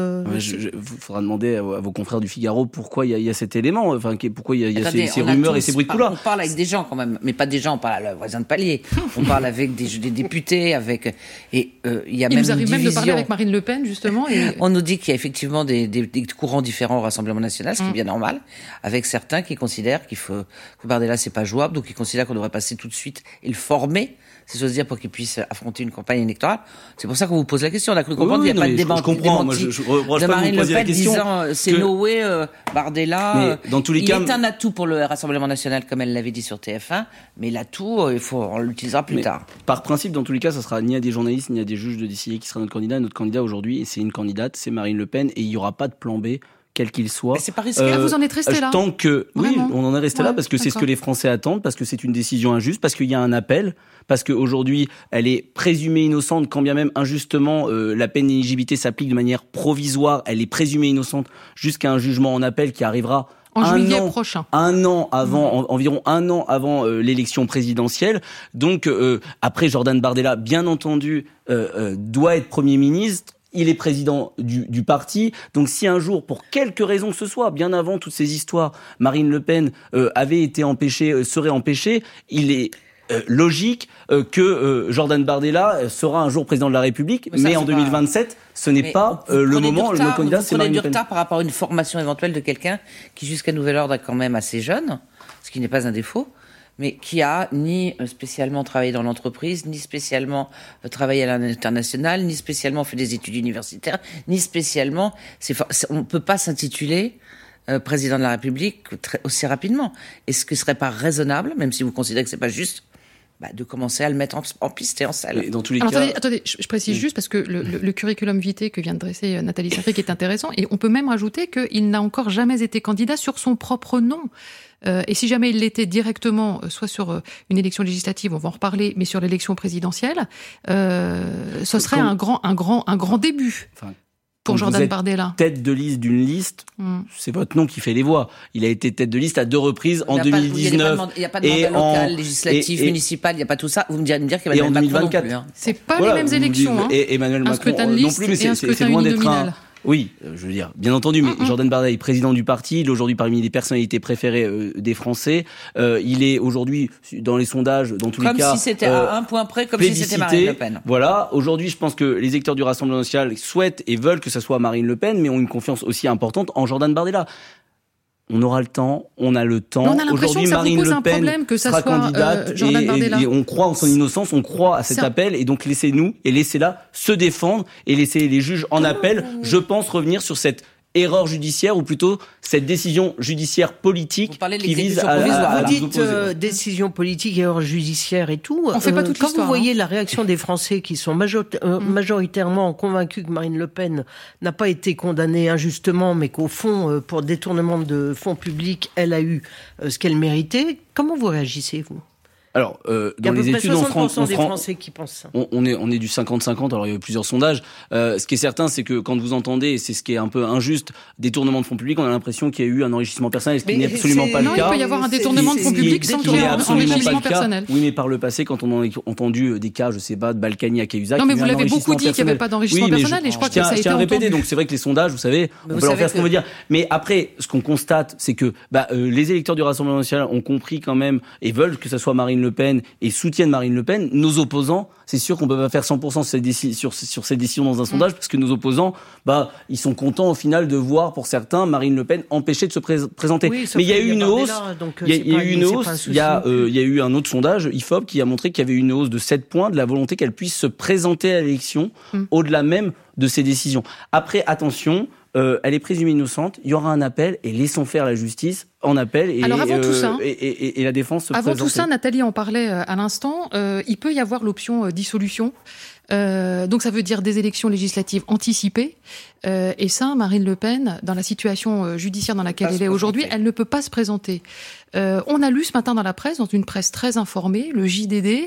S3: Il faudra demander à vos confrères du Figaro pourquoi il y a cet élément, pourquoi il y a ces rumeurs et ces bruits de couloir.
S5: On parle avec des gens quand même, mais pas des gens, pas le voisin de palier. On parle avec des députés, il y a même
S2: nous arrive même de parler avec Marine Le Pen, justement.
S5: On nous dit qu'il y a effectivement des courants différents au Rassemblement national, ce qui est bien normal, avec certains qui considèrent que Bardella c'est pas jouable, donc qui considèrent qu'on devrait passer tout de suite et le former, si j'ose dire, pour qu'il puisse affronter une campagne électorale. C'est pour ça qu'on vous pose la question. On a cru comprendre qu'il n'y a pas de débat.
S3: Je comprends. Moi, je
S5: de Marine Le Pen disant c'est no way, Bardella.
S3: Mais dans tous les cas,
S5: il est un atout pour le Rassemblement national, comme elle l'avait dit sur TF1, mais l'atout, on l'utilisera plus tard.
S3: Par principe, dans tous les cas, ça sera ni à des journalistes ni à des juges de décider qui sera notre candidat. Notre candidat aujourd'hui, et c'est une candidate, c'est Marine Le Pen, et il n'y aura pas de plan B, quel qu'il soit.
S5: Mais c'est pas risqué.
S2: Vous en êtes resté là.
S3: Tant que, oui, on en est resté là parce que c'est ce que les Français attendent, parce que c'est une décision injuste, parce qu'il y a un appel, parce qu'aujourd'hui, elle est présumée innocente, quand bien même injustement, la peine d'éligibilité s'applique de manière provisoire, elle est présumée innocente jusqu'à un jugement en appel qui arrivera
S2: en juillet prochain.
S3: Environ un an avant l'élection présidentielle. Donc, après, Jordan Bardella, bien entendu, doit être Premier ministre. il est président du parti. Donc si un jour, pour quelque raison que ce soit, bien avant toutes ces histoires, Marine Le Pen avait été empêchée, serait empêchée, il est logique que Jordan Bardella sera un jour président de la République, mais en 2027, ce n'est pas le moment. Le candidat, c'est Marine Le Pen.
S5: Vous prenez du retard par rapport à une formation éventuelle de quelqu'un qui, jusqu'à nouvel ordre, est quand même assez jeune, ce qui n'est pas un défaut, mais qui a ni spécialement travaillé dans l'entreprise, ni spécialement travaillé à l'international, ni spécialement fait des études universitaires, ni spécialement... on ne peut pas s'intituler président de la République aussi rapidement. Est-ce que ce serait pas raisonnable, même si vous considérez que c'est pas juste, de commencer à le mettre en piste et en selle?
S3: Dans tous les cas...
S2: Attendez, je précise juste parce que le curriculum vitae que vient de dresser Nathalie Sainsbury est intéressant, et on peut même rajouter qu'il n'a encore jamais été candidat sur son propre nom. Et si jamais il l'était directement, soit sur une élection législative, on va en reparler, mais sur l'élection présidentielle, ce serait un grand début. Pour Jordan Bardella.
S3: Tête de liste d'une liste, c'est votre nom qui fait les voix. Il a été tête de liste à 2 reprises en 2019.
S5: Il n'y a pas de mandat local, législatif, municipal, il n'y a pas tout ça. Vous me dire qu'il y a Emmanuel Macron non plus.
S2: C'est pas les mêmes élections.
S3: Et Emmanuel Macron non plus, mais c'est loin d'être un... Oui, je veux dire, bien entendu, mais Jordan Bardella est président du parti, il est aujourd'hui parmi les personnalités préférées des Français. Il est aujourd'hui dans les sondages, dans tous les cas...
S5: Comme si c'était à un point près, comme si c'était Marine Le Pen.
S3: Voilà, aujourd'hui, je pense que les électeurs du Rassemblement national souhaitent et veulent que ça soit Marine Le Pen, mais ont une confiance aussi importante en Jordan Bardella. On aura le temps, on a le temps.
S2: On a l'impression que ça vous pose un problème que ça soit
S3: candidate
S2: Jordan Bardella.
S3: Et on croit en son innocence, on croit à cet appel, et donc laissez-nous et laissez-la se défendre et laissez les juges en appel, je pense, revenir sur cette erreur judiciaire, ou plutôt cette décision judiciaire politique qui vise à
S4: vous dites décision politique et erreur judiciaire et tout.
S2: On fait pas toute
S4: quand
S2: l'histoire.
S4: Vous voyez la réaction des Français qui sont majoritairement convaincus que Marine Le Pen n'a pas été condamnée injustement, mais qu'au fond, pour détournement de fonds publics, elle a eu ce qu'elle méritait. Comment vous réagissez, vous ?
S3: Alors, dans les études, on se rend,
S4: des Français qui pensent ça.
S3: On est du 50-50. Alors, il y a plusieurs sondages. Ce qui est certain, c'est que quand vous entendez, et c'est ce qui est un peu injuste, détournement de fonds publics, on a l'impression qu'il y a eu un enrichissement personnel, ce qui n'est absolument pas le cas.
S2: Non, il peut y avoir un détournement de fonds publics sans qu'il y ait un enrichissement personnel.
S3: Oui, mais par le passé, quand on a entendu des cas, je sais pas, de Balkany à Cahuzac.
S2: Non, mais vous l'avez beaucoup dit qu'il n'y avait pas d'enrichissement personnel, et je crois que ça a été entendu.
S3: Donc, c'est vrai que les sondages, vous savez, on peut en faire ce qu'on veut dire. Mais après, ce qu'on constate, c'est que, les électeurs du Rassemblement national ont compris quand même, et veulent que ça soit Marine Le Pen, et soutiennent Marine Le Pen. Nos opposants, c'est sûr qu'on peut pas faire 100% sur cette décision dans un sondage, parce que nos opposants, ils sont contents au final de voir, pour certains, Marine Le Pen empêchée de se présenter.
S4: Oui,
S3: mais il y a eu une hausse. Il y a eu une hausse. Il y a eu un autre sondage, IFOP, qui a montré qu'il y avait une hausse de 7 points de la volonté qu'elle puisse se présenter à l'élection, au-delà même de ses décisions. Après, attention, elle est présumée innocente, il y aura un appel, et laissons faire la justice en appel, et,
S2: alors avant tout ça,
S3: et la défense se
S2: avant
S3: présenter.
S2: tout ça, Nathalie en parlait à l'instant, il peut y avoir l'option dissolution. Donc ça veut dire des élections législatives anticipées. Et ça, Marine Le Pen, dans la situation judiciaire dans laquelle elle est aujourd'hui, elle ne peut pas se présenter. On a lu ce matin dans la presse, dans une presse très informée, le JDD,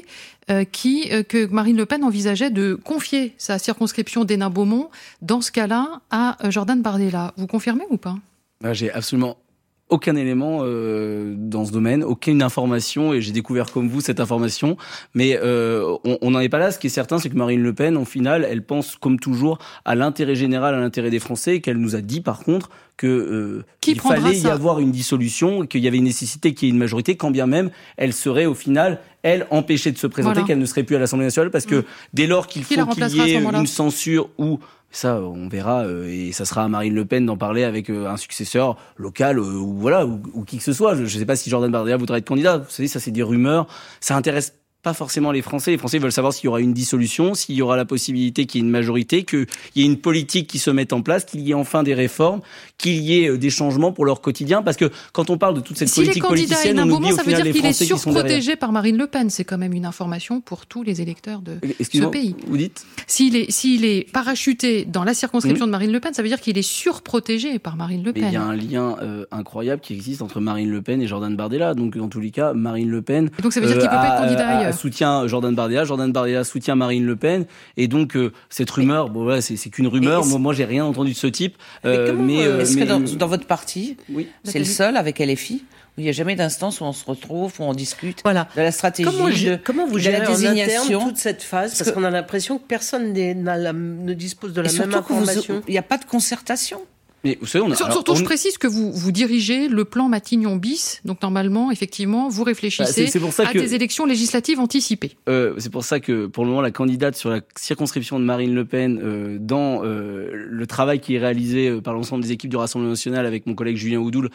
S2: que Marine Le Pen envisageait de confier sa circonscription d'Hénin-Beaumont, dans ce cas-là, à Jordan Bardella. Vous confirmez ou pas ?
S3: J'ai absolument aucun élément dans ce domaine, aucune information, et j'ai découvert comme vous cette information, mais on n'en est pas là. Ce qui est certain, c'est que Marine Le Pen, en final, elle pense comme toujours à l'intérêt général, à l'intérêt des Français, et qu'elle nous a dit par contre que il fallait y avoir une dissolution, qu'il y avait une nécessité qu'il y ait une majorité, quand bien même elle serait au final, elle, empêchée de se présenter, qu'elle ne serait plus à l'Assemblée nationale, parce que dès lors qu'il faut qu'il y ait une censure ou... Ça, on verra, et ça sera à Marine Le Pen d'en parler avec un successeur local, ou qui que ce soit. Je ne sais pas si Jordan Bardella voudra être candidat. Vous savez, ça, c'est des rumeurs. Ça intéresse pas forcément les Français. Les Français veulent savoir s'il y aura une dissolution, s'il y aura la possibilité qu'il y ait une majorité, qu'il y ait une politique qui se mette en place, qu'il y ait enfin des réformes, qu'il y ait des changements pour leur quotidien. Parce que quand on parle de toute cette politique politicienne, on oublie au final les Français qui sont derrière. Ça veut dire qu'il est surprotégé
S2: par Marine Le Pen. C'est quand même une information pour tous les électeurs de ce pays.
S3: Vous dites ?
S2: S'il est parachuté dans la circonscription de Marine Le Pen, ça veut dire qu'il est surprotégé par Marine Le Pen.
S3: Mais il y a un lien incroyable qui existe entre Marine Le Pen et Jordan Bardella. Donc, dans tous les cas, Marine Le Pen...
S2: Et donc ça veut dire qu'il peut pas être candidat ailleurs.
S3: soutient Jordan Bardella soutient Marine Le Pen, et donc cette rumeur, bon voilà, c'est qu'une rumeur. Moi, j'ai rien entendu de ce type.
S5: Est-ce que dans votre parti,
S3: oui,
S5: c'est le seul avec LFI où il n'y a jamais d'instance où on se retrouve, où on discute de la stratégie,
S4: comment vous
S5: de la
S4: gérez en
S5: désignation
S4: interne toute cette phase, parce qu'on a l'impression que personne ne dispose de la même information.
S5: Il n'y a pas de concertation.
S3: Mais vous savez,
S2: surtout, je précise que vous dirigez le plan Matignon bis, donc normalement, effectivement, vous réfléchissez à des élections législatives anticipées.
S3: C'est pour ça que, pour le moment, la candidate sur la circonscription de Marine Le Pen, dans le travail qui est réalisé par l'ensemble des équipes du Rassemblement national avec mon collègue Julien Oudoul,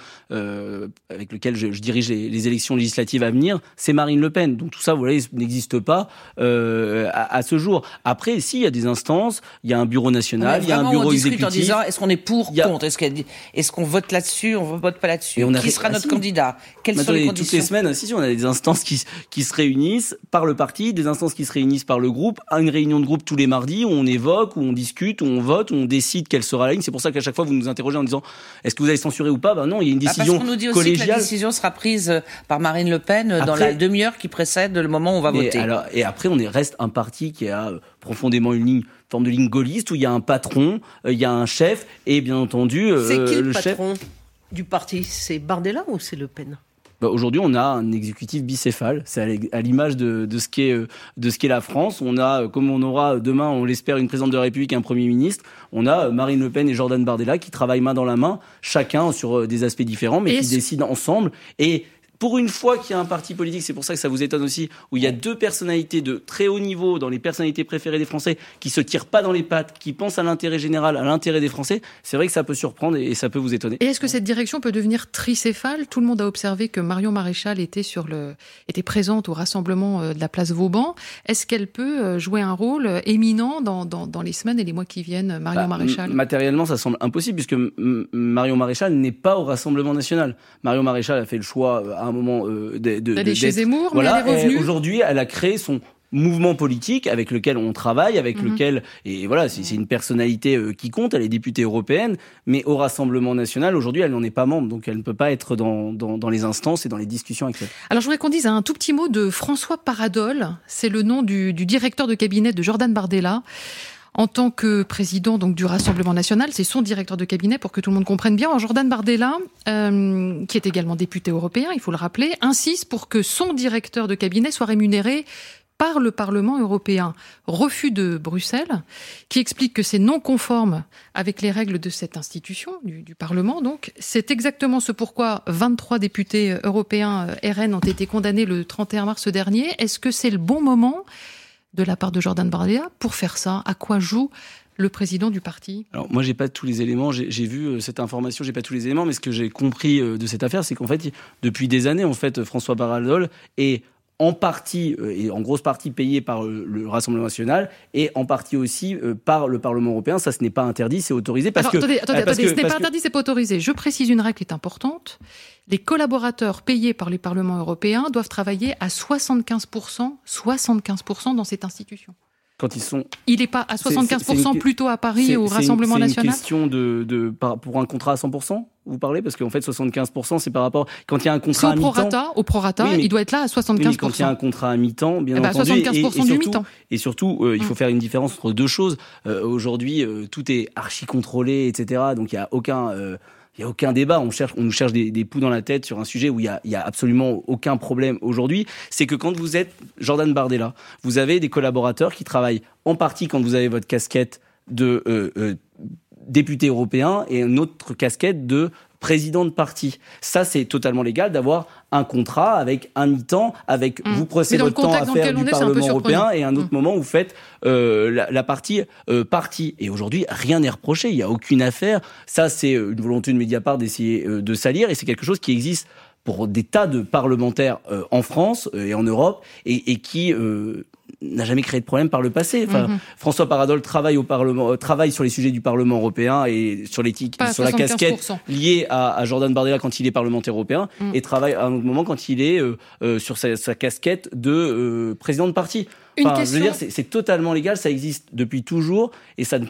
S3: avec lequel je dirige les élections législatives à venir, c'est Marine Le Pen. Donc tout ça, vous voyez, n'existe pas à ce jour. Après, si, il y a des instances, il y a un bureau national, il y a un bureau exécutif.
S5: En disant, est-ce qu'on est pour, contre? Est-ce qu'on vote là-dessus, on vote pas là-dessus? Qui sera notre candidat? Quelles sont les conditions?
S3: Toutes les semaines, on a des instances qui se réunissent par le parti, des instances qui se réunissent par le groupe, une réunion de groupe tous les mardis où on évoque, où on discute, où on vote, où on décide quelle sera la ligne. C'est pour ça qu'à chaque fois vous nous interrogez en disant est-ce que vous allez censurer ou pas? Ben non, il y a une décision
S5: parce qu'on nous dit aussi
S3: collégiale.
S5: que la décision sera prise par Marine Le Pen dans la demi-heure qui précède le moment où on va voter.
S3: Et après, reste un parti qui a profondément une forme de ligne gaulliste où il y a un patron, il y a un chef, et bien entendu
S4: c'est qui
S3: le
S4: patron du parti? C'est Bardella ou c'est Le Pen?
S3: Aujourd'hui, on a un exécutif bicéphale. C'est à l'image de ce qu'est la France. On a, comme on aura demain, on l'espère, une présidente de la République et un Premier ministre. On a Marine Le Pen et Jordan Bardella qui travaillent main dans la main, chacun sur des aspects différents, mais qui décident ensemble. Et pour une fois qu'il y a un parti politique, c'est pour ça que ça vous étonne aussi, où il y a deux personnalités de très haut niveau, dans les personnalités préférées des Français, qui se tirent pas dans les pattes, qui pensent à l'intérêt général, à l'intérêt des Français, c'est vrai que ça peut surprendre et ça peut vous étonner.
S2: Et est-ce que cette direction peut devenir tricéphale? Tout le monde a observé que Marion Maréchal était présente au rassemblement de la place Vauban. Est-ce qu'elle peut jouer un rôle éminent dans les semaines et les mois qui viennent, Marion Maréchal?
S3: Matériellement, ça semble impossible, puisque Marion Maréchal n'est pas au Rassemblement national. Marion Maréchal a fait le choix à un moment
S2: d'aller chez Zemmour,
S3: voilà,
S2: mais elle est revenue.
S3: Aujourd'hui, elle a créé son mouvement politique avec lequel on travaille, avec lequel, et voilà, c'est une personnalité qui compte, elle est députée européenne, mais au Rassemblement national, aujourd'hui, elle n'en est pas membre, donc elle ne peut pas être dans les instances et dans les discussions actuelles.
S2: Alors je voudrais qu'on dise un tout petit mot de François Paradol, c'est le nom du directeur de cabinet de Jordan Bardella. En tant que président donc du Rassemblement national, c'est son directeur de cabinet pour que tout le monde comprenne bien. Jordan Bardella, qui est également député européen, il faut le rappeler, insiste pour que son directeur de cabinet soit rémunéré par le Parlement européen. Refus de Bruxelles, qui explique que c'est non conforme avec les règles de cette institution, du Parlement. Donc, c'est exactement ce pourquoi 23 députés européens RN ont été condamnés le 31 mars dernier. Est-ce que c'est le bon moment de la part de Jordan Bardella pour faire ça? À quoi joue le président du parti?
S3: Alors moi j'ai pas tous les éléments, j'ai vu cette information, j'ai pas tous les éléments, mais ce que j'ai compris de cette affaire, c'est qu'en fait depuis des années en fait François Paradol est en partie et en grosse partie payé par le Rassemblement national et en partie aussi par le Parlement européen. Ça, ce n'est pas interdit, c'est autorisé parce
S2: Attendez, ce n'est pas interdit, c'est pas autorisé. Je précise une règle qui est importante. Les collaborateurs payés par les parlements européens doivent travailler à 75% dans cette institution.
S3: Quand ils sont...
S2: Il n'est pas à 75% plutôt à Paris au Rassemblement national?
S3: C'est une question pour un contrat à 100%, vous parlez? Parce qu'en fait, 75%, c'est par rapport... Quand il y a un contrat à mi-temps...
S2: Au prorata, oui, il doit être là à 75%.
S3: Oui, mais quand il y a un contrat à mi-temps, bien entendu...
S2: 75% du mi-temps.
S3: Et surtout, il faut faire une différence entre deux choses. Aujourd'hui, tout est archi-contrôlé, etc. Donc, il n'y a aucun... Il n'y a aucun débat, on nous cherche des poux dans la tête sur un sujet où il y a absolument aucun problème aujourd'hui. C'est que quand vous êtes Jordan Bardella, vous avez des collaborateurs qui travaillent en partie quand vous avez votre casquette de député européen et une autre casquette de président de parti. Ça, c'est totalement légal d'avoir un contrat avec un mi-temps, avec vous prenez votre temps à faire du Parlement européen et un autre moment où vous faites la partie parti. Et aujourd'hui, rien n'est reproché, il n'y a aucune affaire. Ça, c'est une volonté de Mediapart d'essayer de salir et c'est quelque chose qui existe pour des tas de parlementaires en France et en Europe et qui n'a jamais créé de problème par le passé. Enfin, François Paradol travaille au Parlement, travaille sur les sujets du Parlement européen et sur l'éthique, sur la casquette liée à Jordan Bardella quand il est parlementaire européen et travaille à un autre moment quand il est sur sa casquette de président de parti. Enfin, je veux dire, c'est totalement légal, ça existe depuis toujours et ça ne pose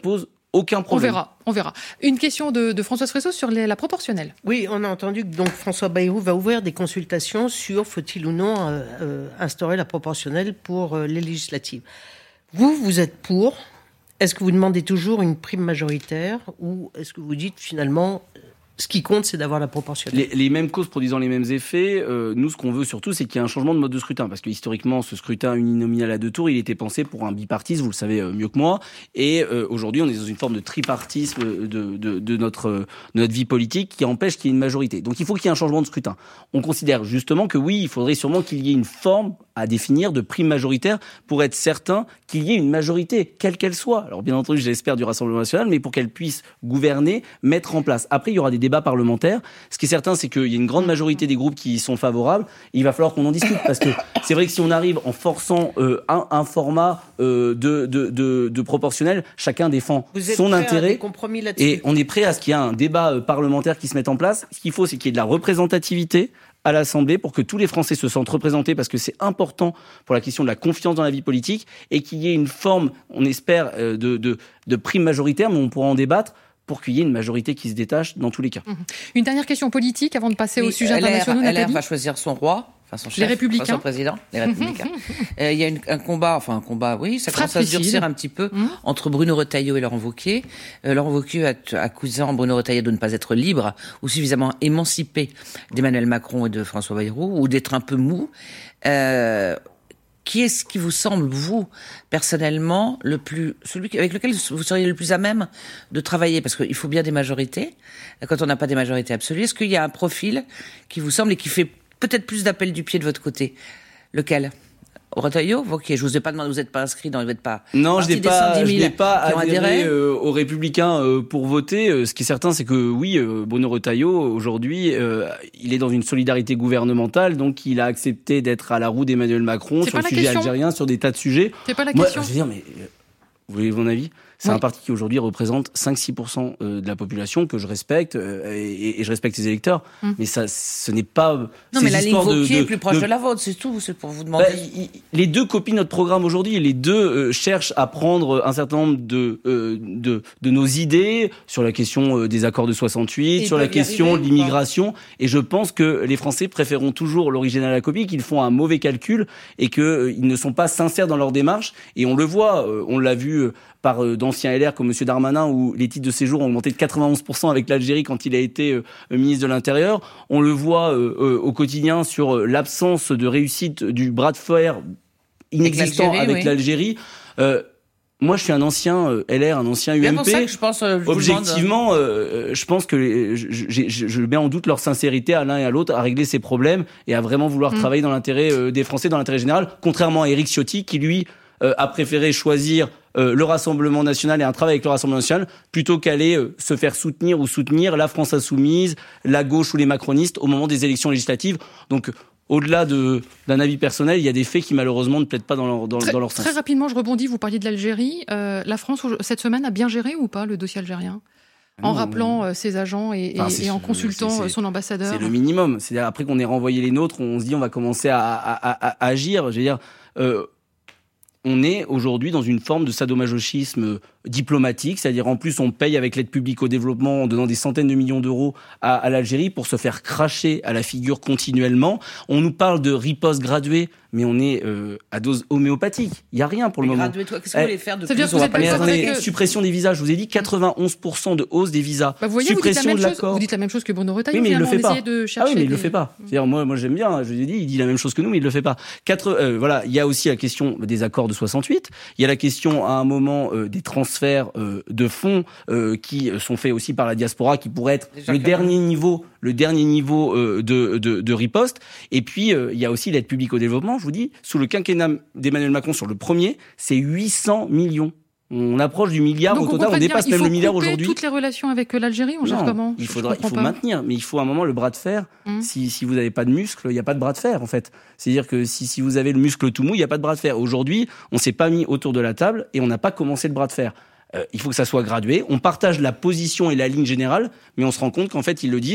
S3: aucun problème.
S2: On verra. Une question de Françoise Fresso sur la proportionnelle.
S4: Oui, on a entendu que donc François Bayrou va ouvrir des consultations sur faut-il ou non instaurer la proportionnelle pour les législatives. Vous êtes pour. Est-ce que vous demandez toujours une prime majoritaire ou est-ce que vous dites finalement ce qui compte, c'est d'avoir la proportionnelle?
S3: Les mêmes causes produisant les mêmes effets, nous, ce qu'on veut surtout, c'est qu'il y ait un changement de mode de scrutin. Parce que historiquement, ce scrutin uninominal à 2 tours, il était pensé pour un bipartisme, vous le savez mieux que moi. Et aujourd'hui, on est dans une forme de tripartisme de notre vie politique qui empêche qu'il y ait une majorité. Donc il faut qu'il y ait un changement de scrutin. On considère justement que oui, il faudrait sûrement qu'il y ait une forme à définir de prime majoritaire pour être certain qu'il y ait une majorité, quelle qu'elle soit. Alors bien entendu, j'espère du Rassemblement national, mais pour qu'elle puisse gouverner, mettre en place. Après, il y aura des débats parlementaires. Ce qui est certain, c'est qu'il y a une grande majorité des groupes qui y sont favorables. Il va falloir qu'on en discute parce que c'est vrai que si on arrive en forçant un format de proportionnel, chacun défend son intérêt.
S4: Compromis là-dessus.
S3: Et on est prêt à ce qu'il y ait un débat parlementaire qui se mette en place. Ce qu'il faut, c'est qu'il y ait de la représentativité à l'Assemblée pour que tous les Français se sentent représentés parce que c'est important pour la question de la confiance dans la vie politique et qu'il y ait une forme, on espère, de prime majoritaire, mais on pourra en débattre pour qu'il y ait une majorité qui se détache dans tous les cas.
S2: Une dernière question politique avant de passer au sujet international.
S5: LR va choisir son roi, enfin son chef,
S2: les Républicains.
S5: son président, les Républicains. Il y a un combat, oui, ça commence à se durcir un petit peu entre Bruno Retailleau et Laurent Wauquiez. Laurent Wauquiez accusant Bruno Retailleau de ne pas être libre ou suffisamment émancipé d'Emmanuel Macron et de François Bayrou, ou d'être un peu mou. Qui est-ce qui vous semble, vous, personnellement, celui avec lequel vous seriez le plus à même de travailler? Parce qu'il faut bien des majorités. Quand on n'a pas des majorités absolues, est-ce qu'il y a un profil qui vous semble et qui fait peut-être plus d'appel du pied de votre côté? Lequel? Retailleau? Ok, je vous ai pas demandé, vous n'êtes pas inscrit, vous n'êtes pas.
S3: Non, je n'ai pas adhéré aux Républicains pour voter. Ce qui est certain, c'est que oui, Bruno Retailleau, aujourd'hui, il est dans une solidarité gouvernementale, donc il a accepté d'être à la roue d'Emmanuel Macron sur le sujet algérien, sur des tas de sujets.
S2: C'est pas la question.
S3: Je veux dire, mais vous voulez mon avis? C'est un parti qui aujourd'hui représente 5-6% de la population que je respecte et je respecte ses électeurs. Mais ça, ce n'est pas.
S5: Non, mais la ligne Wauquiez est plus proche de la vôtre, c'est tout. C'est pour vous demander.
S3: Les deux copient notre programme aujourd'hui. Les deux cherchent à prendre un certain nombre de nos idées sur la question des accords de 68, sur la question de l'immigration. Et je pense que les Français préféreront toujours l'original à la copie, qu'ils font un mauvais calcul et qu'ils ne sont pas sincères dans leur démarche. Et on le voit, on l'a vu par d'anciens LR comme M. Darmanin, où les titres de séjour ont augmenté de 91% avec l'Algérie quand il a été ministre de l'Intérieur. On le voit au quotidien sur l'absence de réussite du bras de fer inexistant avec l'Algérie. Moi, je suis un ancien LR, un ancien UMP.
S5: C'est pour ça que je pense,
S3: objectivement, je pense que je mets en doute leur sincérité à l'un et à l'autre à régler ces problèmes et à vraiment vouloir travailler dans l'intérêt des Français, dans l'intérêt général, contrairement à Éric Ciotti qui, lui, a préféré choisir le Rassemblement national et un travail avec le Rassemblement national plutôt qu'aller se faire soutenir ou soutenir la France insoumise, la gauche ou les macronistes au moment des élections législatives. Donc, au-delà d'un avis personnel, il y a des faits qui malheureusement ne plaident pas dans leur sens.
S2: Très rapidement, je rebondis, vous parliez de l'Algérie. La France, cette semaine, a bien géré ou pas le dossier algérien ? En rappelant ses agents et en consultant son ambassadeur.
S3: C'est le minimum. C'est-à-dire, après qu'on ait renvoyé les nôtres, on se dit on va commencer à agir. Je veux dire, on est aujourd'hui dans une forme de sadomasochisme diplomatique, c'est-à-dire en plus on paye avec l'aide publique au développement en donnant des centaines de millions d'euros à l'Algérie pour se faire cracher à la figure continuellement. On nous parle de riposte graduée, mais on est à dose homéopathique. Il n'y a rien pour le moment.
S5: Graduée, qu'est-ce que vous voulez faire de plus?
S2: On va pas
S3: suppression des visas, je vous ai dit 91% de hausse des visas.
S2: Vous voyez,
S3: suppression de l'accord.
S2: Vous dites la même chose que Bruno Retailleau.
S3: Oui, mais il le fait pas. Mais il le fait pas.
S2: Mm.
S3: C'est-à-dire, moi j'aime bien, je vous ai dit, il dit la même chose que nous, mais il le fait pas. Voilà, il y a aussi la question des accords de 68. Il y a la question à un moment des transferts de fonds qui sont faits aussi par la diaspora, qui pourrait être le dernier niveau de riposte. Et puis il y a aussi l'aide publique au développement. Je vous dis, sous le quinquennat d'Emmanuel Macron, sur le premier, c'est 800 millions. On approche du milliard.
S2: Donc
S3: au total, on dépasse même le milliard aujourd'hui.
S2: Toutes les relations avec l'Algérie, on gère comment?
S3: Il faut maintenir, mais il faut à un moment le bras de fer. Si vous n'avez pas de muscle, il n'y a pas de bras de fer en fait. C'est-à-dire que si vous avez le muscle tout mou, il n'y a pas de bras de fer. Aujourd'hui, on s'est pas mis autour de la table et on n'a pas commencé le bras de fer. Il faut que ça soit gradué. On partage la position et la ligne générale, mais on se rend compte qu'en fait ils le disent,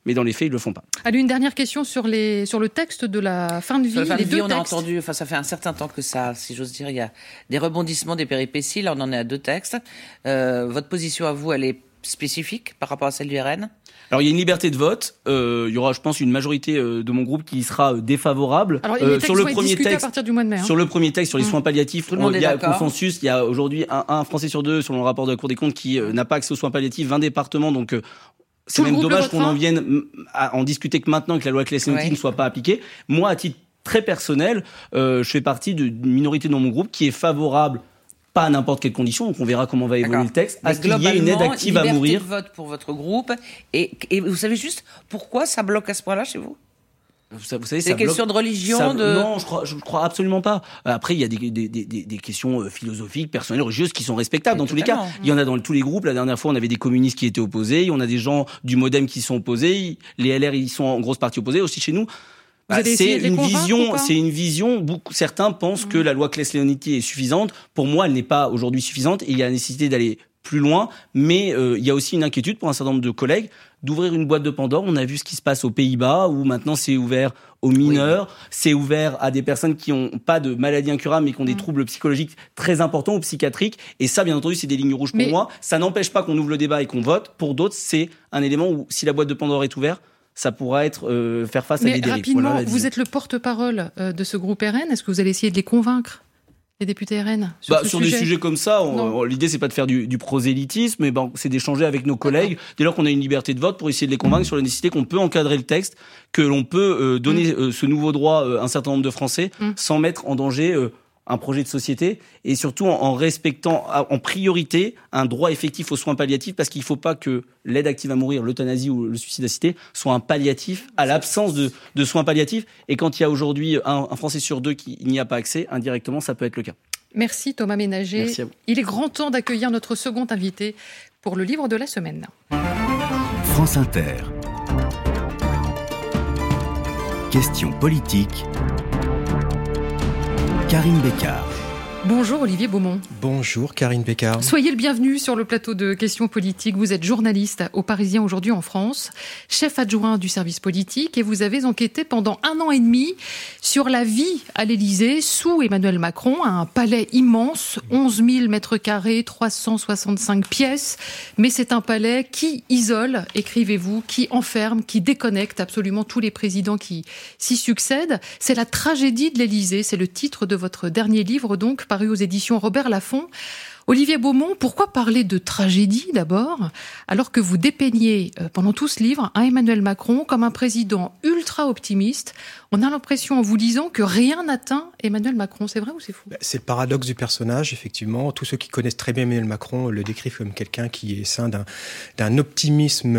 S3: mais dans les faits, ils le font pas.
S2: Allez, une dernière question sur le texte de la fin de vie.
S5: Sur la fin de vie, on a
S2: textes.
S5: entendu, ça fait un certain temps que ça, si j'ose dire, il y a des rebondissements, des péripéties. Là, on en est à 2 textes. Votre position à vous, elle est spécifique par rapport à celle du RN ?
S3: Alors il y a une liberté de vote. Il y aura, je pense, une majorité de mon groupe qui sera défavorable.
S2: Alors les textes
S3: sur le
S2: vont être
S3: premier
S2: discutés
S3: texte,
S2: à partir du mois de mai.
S3: sur le premier texte, sur les soins palliatifs,
S5: Tout le monde
S3: il y a
S5: est d'accord.
S3: consensus. Il y a aujourd'hui un Français sur 2, selon le rapport de la Cour des comptes, qui n'a pas accès aux soins palliatifs. 20 départements, donc c'est
S2: Tout le
S3: même
S2: groupe
S3: dommage
S2: le
S3: qu'on
S2: votera.
S3: en vienne à en discuter que maintenant, que la loi Claes-Leonetti ne soit pas appliquée. Moi, à titre très personnel, je fais partie d'une minorité dans mon groupe qui est favorable, pas à n'importe quelle condition, donc on verra comment va évoluer
S5: D'accord.
S3: le texte, à
S5: Mais
S3: ce qu'il y ait une aide
S5: globalement,
S3: active à mourir.
S5: liberté de vote pour votre groupe. Et vous savez juste pourquoi ça bloque à ce point-là chez vous ?
S3: Vous savez,
S5: C'est
S3: ça
S5: une question
S3: bloque-
S5: de religion,
S3: ça-
S5: de...
S3: Non, je crois absolument pas. Après, il y a des questions philosophiques, personnelles, religieuses qui sont respectables dans tous les cas.
S5: Totalement.
S3: Il y en a dans tous les groupes. La dernière fois, on avait des communistes qui étaient opposés. On a des gens du MoDem qui sont opposés. Les LR, ils sont en grosse partie opposés. Aussi chez nous.
S2: Vous allez essayer de les convaincre ou pas ?
S3: C'est une vision. Certains pensent que la loi Claes-Leonetti est suffisante. Pour moi, elle n'est pas aujourd'hui suffisante. Et il y a la nécessité d'aller plus loin. Mais il y a aussi une inquiétude pour un certain nombre de collègues d'ouvrir une boîte de Pandore. On a vu ce qui se passe aux Pays-Bas, où maintenant c'est ouvert aux mineurs, c'est ouvert à des personnes qui n'ont pas de maladie incurable, mais qui ont des troubles psychologiques très importants ou psychiatriques. Et ça, bien entendu, c'est des lignes rouges pour moi. Ça n'empêche pas qu'on ouvre le débat et qu'on vote. Pour d'autres, c'est un élément où, si la boîte de Pandore est ouverte, ça pourra être faire face à des dérives.
S2: Mais rapidement,
S3: Voilà,
S2: vous êtes le porte-parole de ce groupe RN. Est-ce que vous allez essayer de les convaincre, les députés RN, sur
S3: des sujets comme ça, l'idée c'est pas de faire du prosélytisme, mais c'est d'échanger avec nos collègues dès lors qu'on a une liberté de vote pour essayer de les convaincre sur la nécessité qu'on peut encadrer le texte, que l'on peut donner ce nouveau droit à un certain nombre de Français sans mettre en danger un projet de société et surtout en respectant en priorité un droit effectif aux soins palliatifs, parce qu'il ne faut pas que l'aide active à mourir, l'euthanasie ou le suicide assisté soit un palliatif à l'absence de soins palliatifs. Et quand il y a aujourd'hui un Français sur 2 qui n'y a pas accès, indirectement ça peut être le cas.
S2: Merci Thomas Ménager.
S3: Merci à vous.
S2: Il est grand temps d'accueillir notre second invité pour le livre de la semaine.
S1: France Inter. Question politique. Karine Bécard.
S2: Bonjour Olivier Beaumont.
S8: Bonjour Karine Bécard.
S2: Soyez le bienvenu sur le plateau de Questions politiques. Vous êtes journaliste au Parisien aujourd'hui en France, chef adjoint du service politique, et vous avez enquêté pendant 1 an et demi sur la vie à l'Élysée sous Emmanuel Macron, un palais immense, 11 000 mètres carrés, 365 pièces. Mais c'est un palais qui isole, écrivez-vous, qui enferme, qui déconnecte absolument tous les présidents qui s'y succèdent. C'est la tragédie de l'Élysée, c'est le titre de votre dernier livre, donc, paru aux éditions Robert Laffont. Olivier Beaumont, pourquoi parler de tragédie d'abord, alors que vous dépeignez pendant tout ce livre un Emmanuel Macron comme un président ultra optimiste? On a l'impression en vous lisant que rien n'atteint Emmanuel Macron. C'est vrai ou c'est fou?
S8: C'est le paradoxe du personnage, effectivement. Tous ceux qui connaissent très bien Emmanuel Macron le décrivent comme quelqu'un qui est ceint d'un optimisme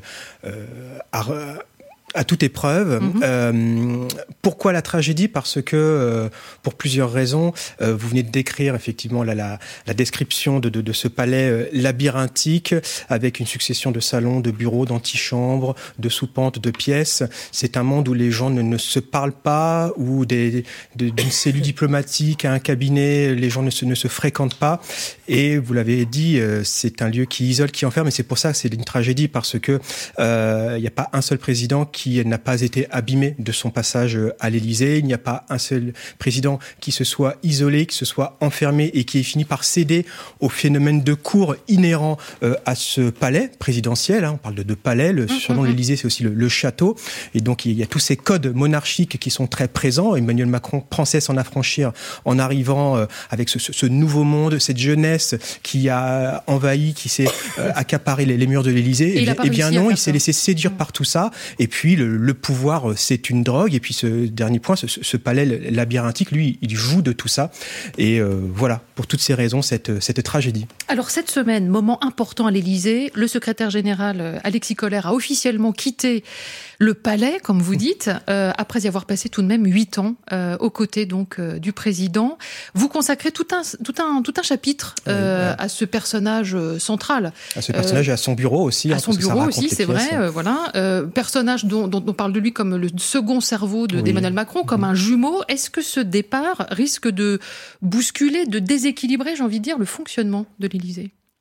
S8: à toute épreuve. Pourquoi la tragédie? Parce que, pour plusieurs raisons, vous venez de décrire effectivement la description de ce palais labyrinthique, avec une succession de salons, de bureaux, d'antichambres, de soupentes, de pièces. C'est un monde où les gens ne se parlent pas, où d'une cellule diplomatique à un cabinet, les gens ne se fréquentent pas. Et vous l'avez dit, c'est un lieu qui isole, qui enferme, et c'est pour ça que c'est une tragédie, parce que il n'y a pas un seul président qui n'a pas été abîmé de son passage à l'Élysée. Il n'y a pas un seul président qui se soit isolé, qui se soit enfermé et qui ait fini par céder au phénomène de cour inhérent à ce palais présidentiel. On parle de palais. Le surnom de l'Élysée, c'est aussi le château. Et donc, il y a tous ces codes monarchiques qui sont très présents. Emmanuel Macron pensait s'en affranchir en arrivant avec ce nouveau monde, cette jeunesse qui a envahi, qui s'est accaparé les murs de l'Élysée. Eh bien non, il s'est laissé séduire par tout ça. Et puis, le pouvoir, c'est une drogue. Et puis, ce dernier point, ce palais labyrinthique, lui, il joue de tout ça. Et voilà, pour toutes ces raisons, cette tragédie.
S2: Alors, cette semaine, moment important à l'Élysée, le secrétaire général Alexis Kohler a officiellement quitté le palais, comme vous dites, après y avoir passé tout de même 8 ans aux côtés donc du président. Vous consacrez tout un chapitre à ce personnage central.
S8: À ce personnage et à son bureau aussi.
S2: À son bureau aussi, c'est vrai. Voilà, personnage dont on parle de lui comme le second cerveau d'Emmanuel Macron, comme un jumeau. Est-ce que ce départ risque de bousculer, de déséquilibrer, j'ai envie de dire, le fonctionnement de l'Élysée ?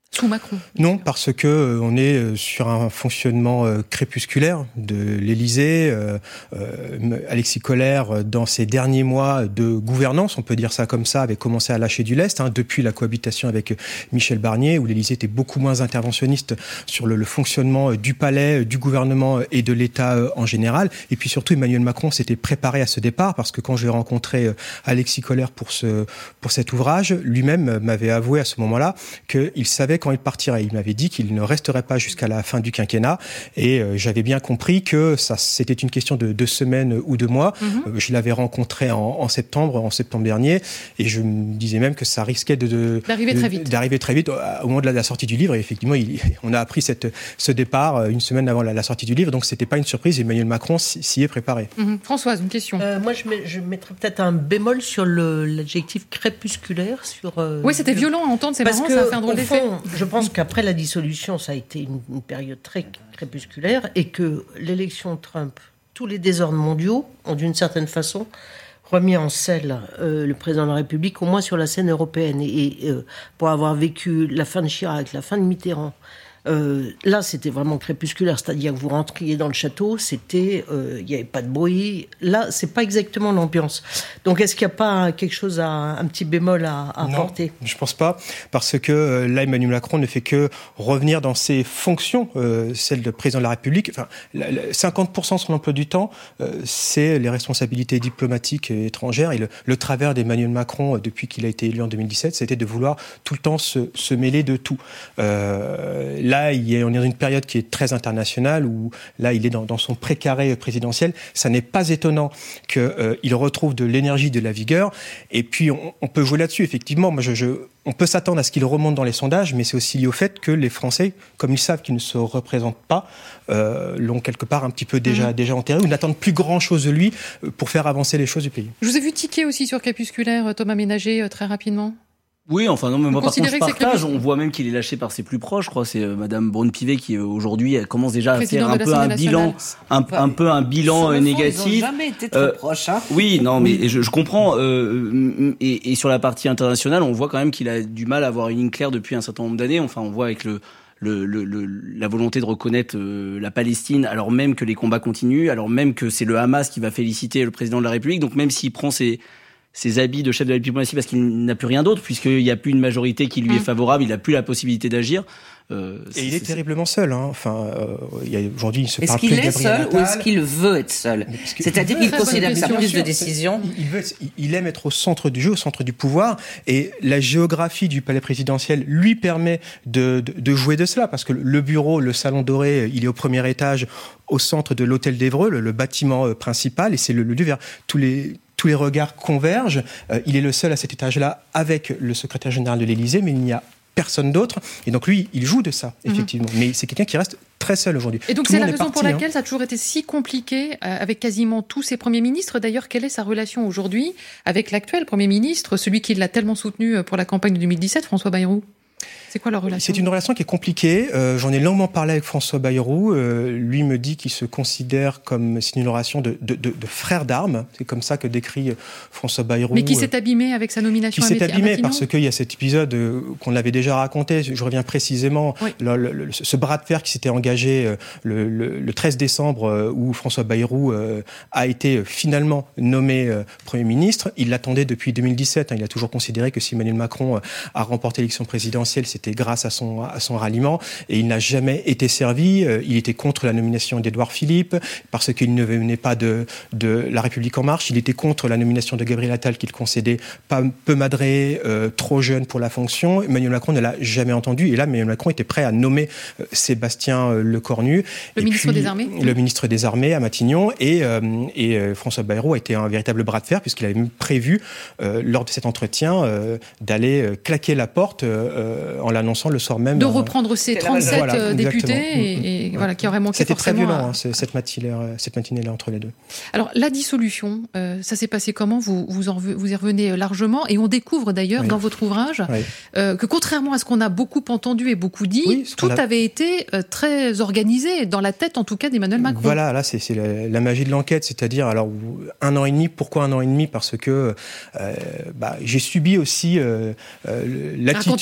S2: Sous Macron?
S8: Non, parce que on est sur un fonctionnement crépusculaire de l'Élysée. Alexis Kohler, dans ses derniers mois de gouvernance, on peut dire ça comme ça, avait commencé à lâcher du lest, depuis la cohabitation avec Michel Barnier, où l'Élysée était beaucoup moins interventionniste sur le fonctionnement du palais, du gouvernement et de l'État en général. Et puis surtout, Emmanuel Macron s'était préparé à ce départ, parce que quand j'ai rencontré Alexis Kohler pour cet ouvrage, lui-même m'avait avoué à ce moment-là qu'il savait quand il partirait. Il m'avait dit qu'il ne resterait pas jusqu'à la fin du quinquennat, et j'avais bien compris que c'était une question de 2 semaines ou 2 mois. Je l'avais rencontré en septembre dernier, et je me disais même que ça risquait d'arriver très vite au moment de la sortie du livre. Et effectivement, on a appris ce départ une semaine avant la sortie du livre, donc c'était pas une surprise. Emmanuel Macron s'y est préparé.
S2: Françoise, une question.
S4: Moi, je mettrais peut-être un bémol sur l'adjectif crépusculaire.
S2: Oui, c'était violent à entendre, c'est marrant, ça a fait un drôle d'effet.
S4: Je pense qu'après la dissolution, ça a été une période très crépusculaire, et que l'élection Trump, tous les désordres mondiaux ont d'une certaine façon remis en selle le président de la République, au moins sur la scène européenne. Et pour avoir vécu la fin de Chirac, la fin de Mitterrand, là, c'était vraiment crépusculaire, c'est-à-dire que vous rentriez dans le château, il n'y avait pas de bruit. Là, c'est pas exactement l'ambiance. Donc, est-ce qu'il n'y a pas quelque chose, un petit bémol à apporter ?
S8: Non, je pense pas, parce que là, Emmanuel Macron ne fait que revenir dans ses fonctions, celle de président de la République. Enfin, 50% de son emploi du temps, c'est les responsabilités diplomatiques et étrangères. Et le travers d'Emmanuel Macron, depuis qu'il a été élu en 2017, c'était de vouloir tout le temps se mêler de tout. Là, on est dans une période qui est très internationale, où là, il est dans son précaré présidentiel. Ça n'est pas étonnant qu'il retrouve de l'énergie, de la vigueur. Et puis, on peut jouer là-dessus. Effectivement, moi, on peut s'attendre à ce qu'il remonte dans les sondages, mais c'est aussi lié au fait que les Français, comme ils savent qu'ils ne se représentent pas, l'ont quelque part un petit peu déjà enterré, ou n'attendent plus grand-chose de lui pour faire avancer les choses du pays.
S2: Je vous ai vu tiquer aussi sur Crépusculaire, Thomas Ménager, très rapidement.
S3: Oui, enfin non, mais moi par contre je partage. On voit même qu'il est lâché par ses plus proches. Je crois c'est Madame Braun-Pivet qui aujourd'hui elle commence déjà à faire un peu un bilan, un bilan négatif.
S5: Ils n'ont jamais été très proches.
S3: Oui, non, mais je comprends. Et sur la partie internationale, on voit quand même qu'il a du mal à avoir une ligne claire depuis un certain nombre d'années. Enfin, on voit avec la volonté de reconnaître la Palestine, alors même que les combats continuent, alors même que c'est le Hamas qui va féliciter le président de la République. Donc même s'il prend ses habits de chef de la diplomatie parce qu'il n'a plus rien d'autre, puisqu'il n'y a plus une majorité qui lui est favorable, il n'a plus la possibilité d'agir.
S8: Et il est terriblement seul. Aujourd'hui, il se parle plus de Gabriel Attal.
S5: Est-ce qu'il est seul ou est-ce qu'il veut être seul ? C'est-à-dire qu'il considère que sa prise de décision...
S8: Il aime être au centre du jeu, au centre du pouvoir, et la géographie du palais présidentiel lui permet de jouer de cela, parce que le bureau, le salon doré, il est au premier étage, au centre de l'hôtel d'Évreux, le bâtiment principal, et c'est le lieu vers tous les regards convergent. Il est le seul à cet étage-là avec le secrétaire général de l'Élysée, mais il n'y a personne d'autre. Et donc lui, il joue de ça, effectivement. Mais c'est quelqu'un qui reste très seul aujourd'hui.
S2: Et donc c'est la raison pour laquelle ça a toujours été si compliqué avec quasiment tous ses premiers ministres. D'ailleurs, quelle est sa relation aujourd'hui avec l'actuel Premier ministre, celui qui l'a tellement soutenu pour la campagne de 2017, François Bayrou ? C'est quoi leur relation ?
S8: C'est une relation qui est compliquée. J'en ai longuement parlé avec François Bayrou. Lui me dit qu'il se considère comme... C'est une relation de frère d'armes. C'est comme ça que décrit François Bayrou.
S2: Mais qui s'est abîmé avec sa nomination à Matignon ?
S8: Qui s'est abîmé parce qu'il y a cet épisode qu'on avait déjà raconté. Je reviens précisément. Oui. Ce bras de fer qui s'était engagé le 13 décembre où François Bayrou a été finalement nommé Premier ministre. Il l'attendait depuis 2017. Il a toujours considéré que si Emmanuel Macron a remporté l'élection présidentielle, c'était grâce à son ralliement, et il n'a jamais été servi. Il était contre la nomination d'Édouard Philippe parce qu'il ne venait pas de La République En Marche. Il était contre la nomination de Gabriel Attal qu'il concédait peu madré, trop jeune pour la fonction. Emmanuel Macron ne l'a jamais entendu, et là Emmanuel Macron était prêt à nommer Sébastien Lecornu,
S2: le ministre des Armées.
S8: Le ministre des Armées à Matignon, et François Bayrou a été un véritable bras de fer puisqu'il avait même prévu lors de cet entretien d'aller claquer la porte en l'annonçant le soir même.
S2: De reprendre ses 37 députés et voilà, qui auraient manqué
S8: C'était
S2: forcément.
S8: C'était très violent, cette matinée-là entre les deux.
S2: Alors, la dissolution, ça s'est passé comment ? Vous y revenez largement, et on découvre d'ailleurs dans votre ouvrage que contrairement à ce qu'on a beaucoup entendu et beaucoup dit, tout avait été très organisé, dans la tête en tout cas d'Emmanuel Macron.
S8: Voilà, là c'est la magie de l'enquête, c'est-à-dire, alors 1 an et demi, pourquoi 1 an et demi ? Parce que j'ai subi aussi l'attitude...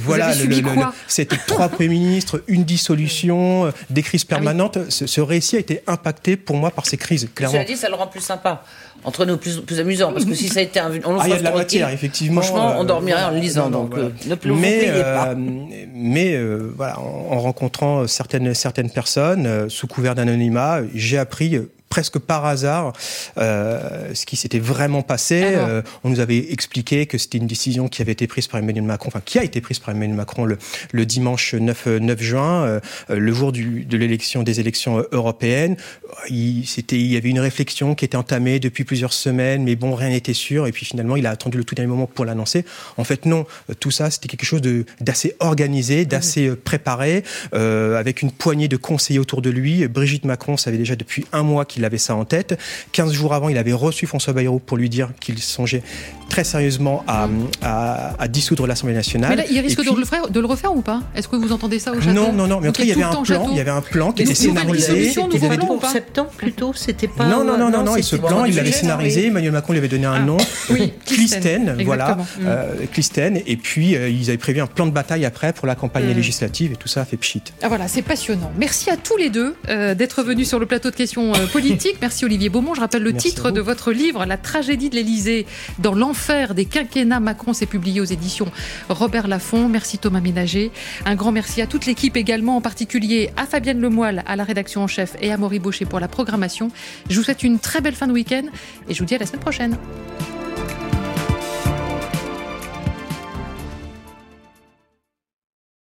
S8: voilà,
S2: avez subi quoi ?
S8: c'était 3 premiers ministres, une dissolution, des crises permanentes. Ce récit a été impacté pour moi par ces crises, clairement.
S5: Cela dit, ça le rend plus sympa. Entre nous, plus amusant, parce que si ça a été un long
S8: il y a de la matière, effectivement.
S5: Franchement, on dormirait en le lisant,
S8: voilà.
S5: Ne plus vous pliez pas.
S8: Mais voilà, en rencontrant certaines personnes, sous couvert d'anonymat, j'ai appris presque par hasard ce qui s'était vraiment passé. On nous avait expliqué que c'était une décision qui avait été prise par Emmanuel Macron, qui a été prise par Emmanuel Macron le dimanche 9 juin, le jour des élections européennes. Il y avait une réflexion qui était entamée depuis plusieurs semaines, mais bon, rien n'était sûr. Et puis finalement, il a attendu le tout dernier moment pour l'annoncer. En fait, non. Tout ça, c'était quelque chose d'assez organisé, d'assez préparé, avec une poignée de conseillers autour de lui. Brigitte Macron savait déjà depuis un mois qu'il avait ça en tête. 15 jours avant, il avait reçu François Bayrou pour lui dire qu'il songeait très sérieusement à dissoudre l'Assemblée nationale.
S2: Mais là, il risque de le refaire ou pas ? Est-ce que vous entendez ça au château ?
S8: Non. Mais en tout cas, il y avait un plan qui était scénarisé.
S4: Pour septembre, plutôt, c'était pas...
S8: Non. Et ce plan, il l'avait scénarisé. Emmanuel Macron lui avait donné un nom.
S2: Oui,
S8: Clisthène, voilà. Clisthène. Et puis, ils avaient prévu un plan de bataille après pour la campagne législative. Et tout ça a fait pchit.
S2: Ah voilà, c'est passionnant. Merci à tous les deux d'être venus sur le plateau de questions politiques. Merci Olivier Beaumont. Je rappelle le titre de votre livre, La tragédie de l'Élysée dans l'enfer des quinquennats Macron. C'est publié aux éditions Robert Laffont. Merci Thomas Ménager. Un grand merci à toute l'équipe également, en particulier à Fabienne Lemoyle à la rédaction en chef et à Maury Baucher pour la programmation. Je vous souhaite une très belle fin de week-end et je vous dis à la semaine prochaine.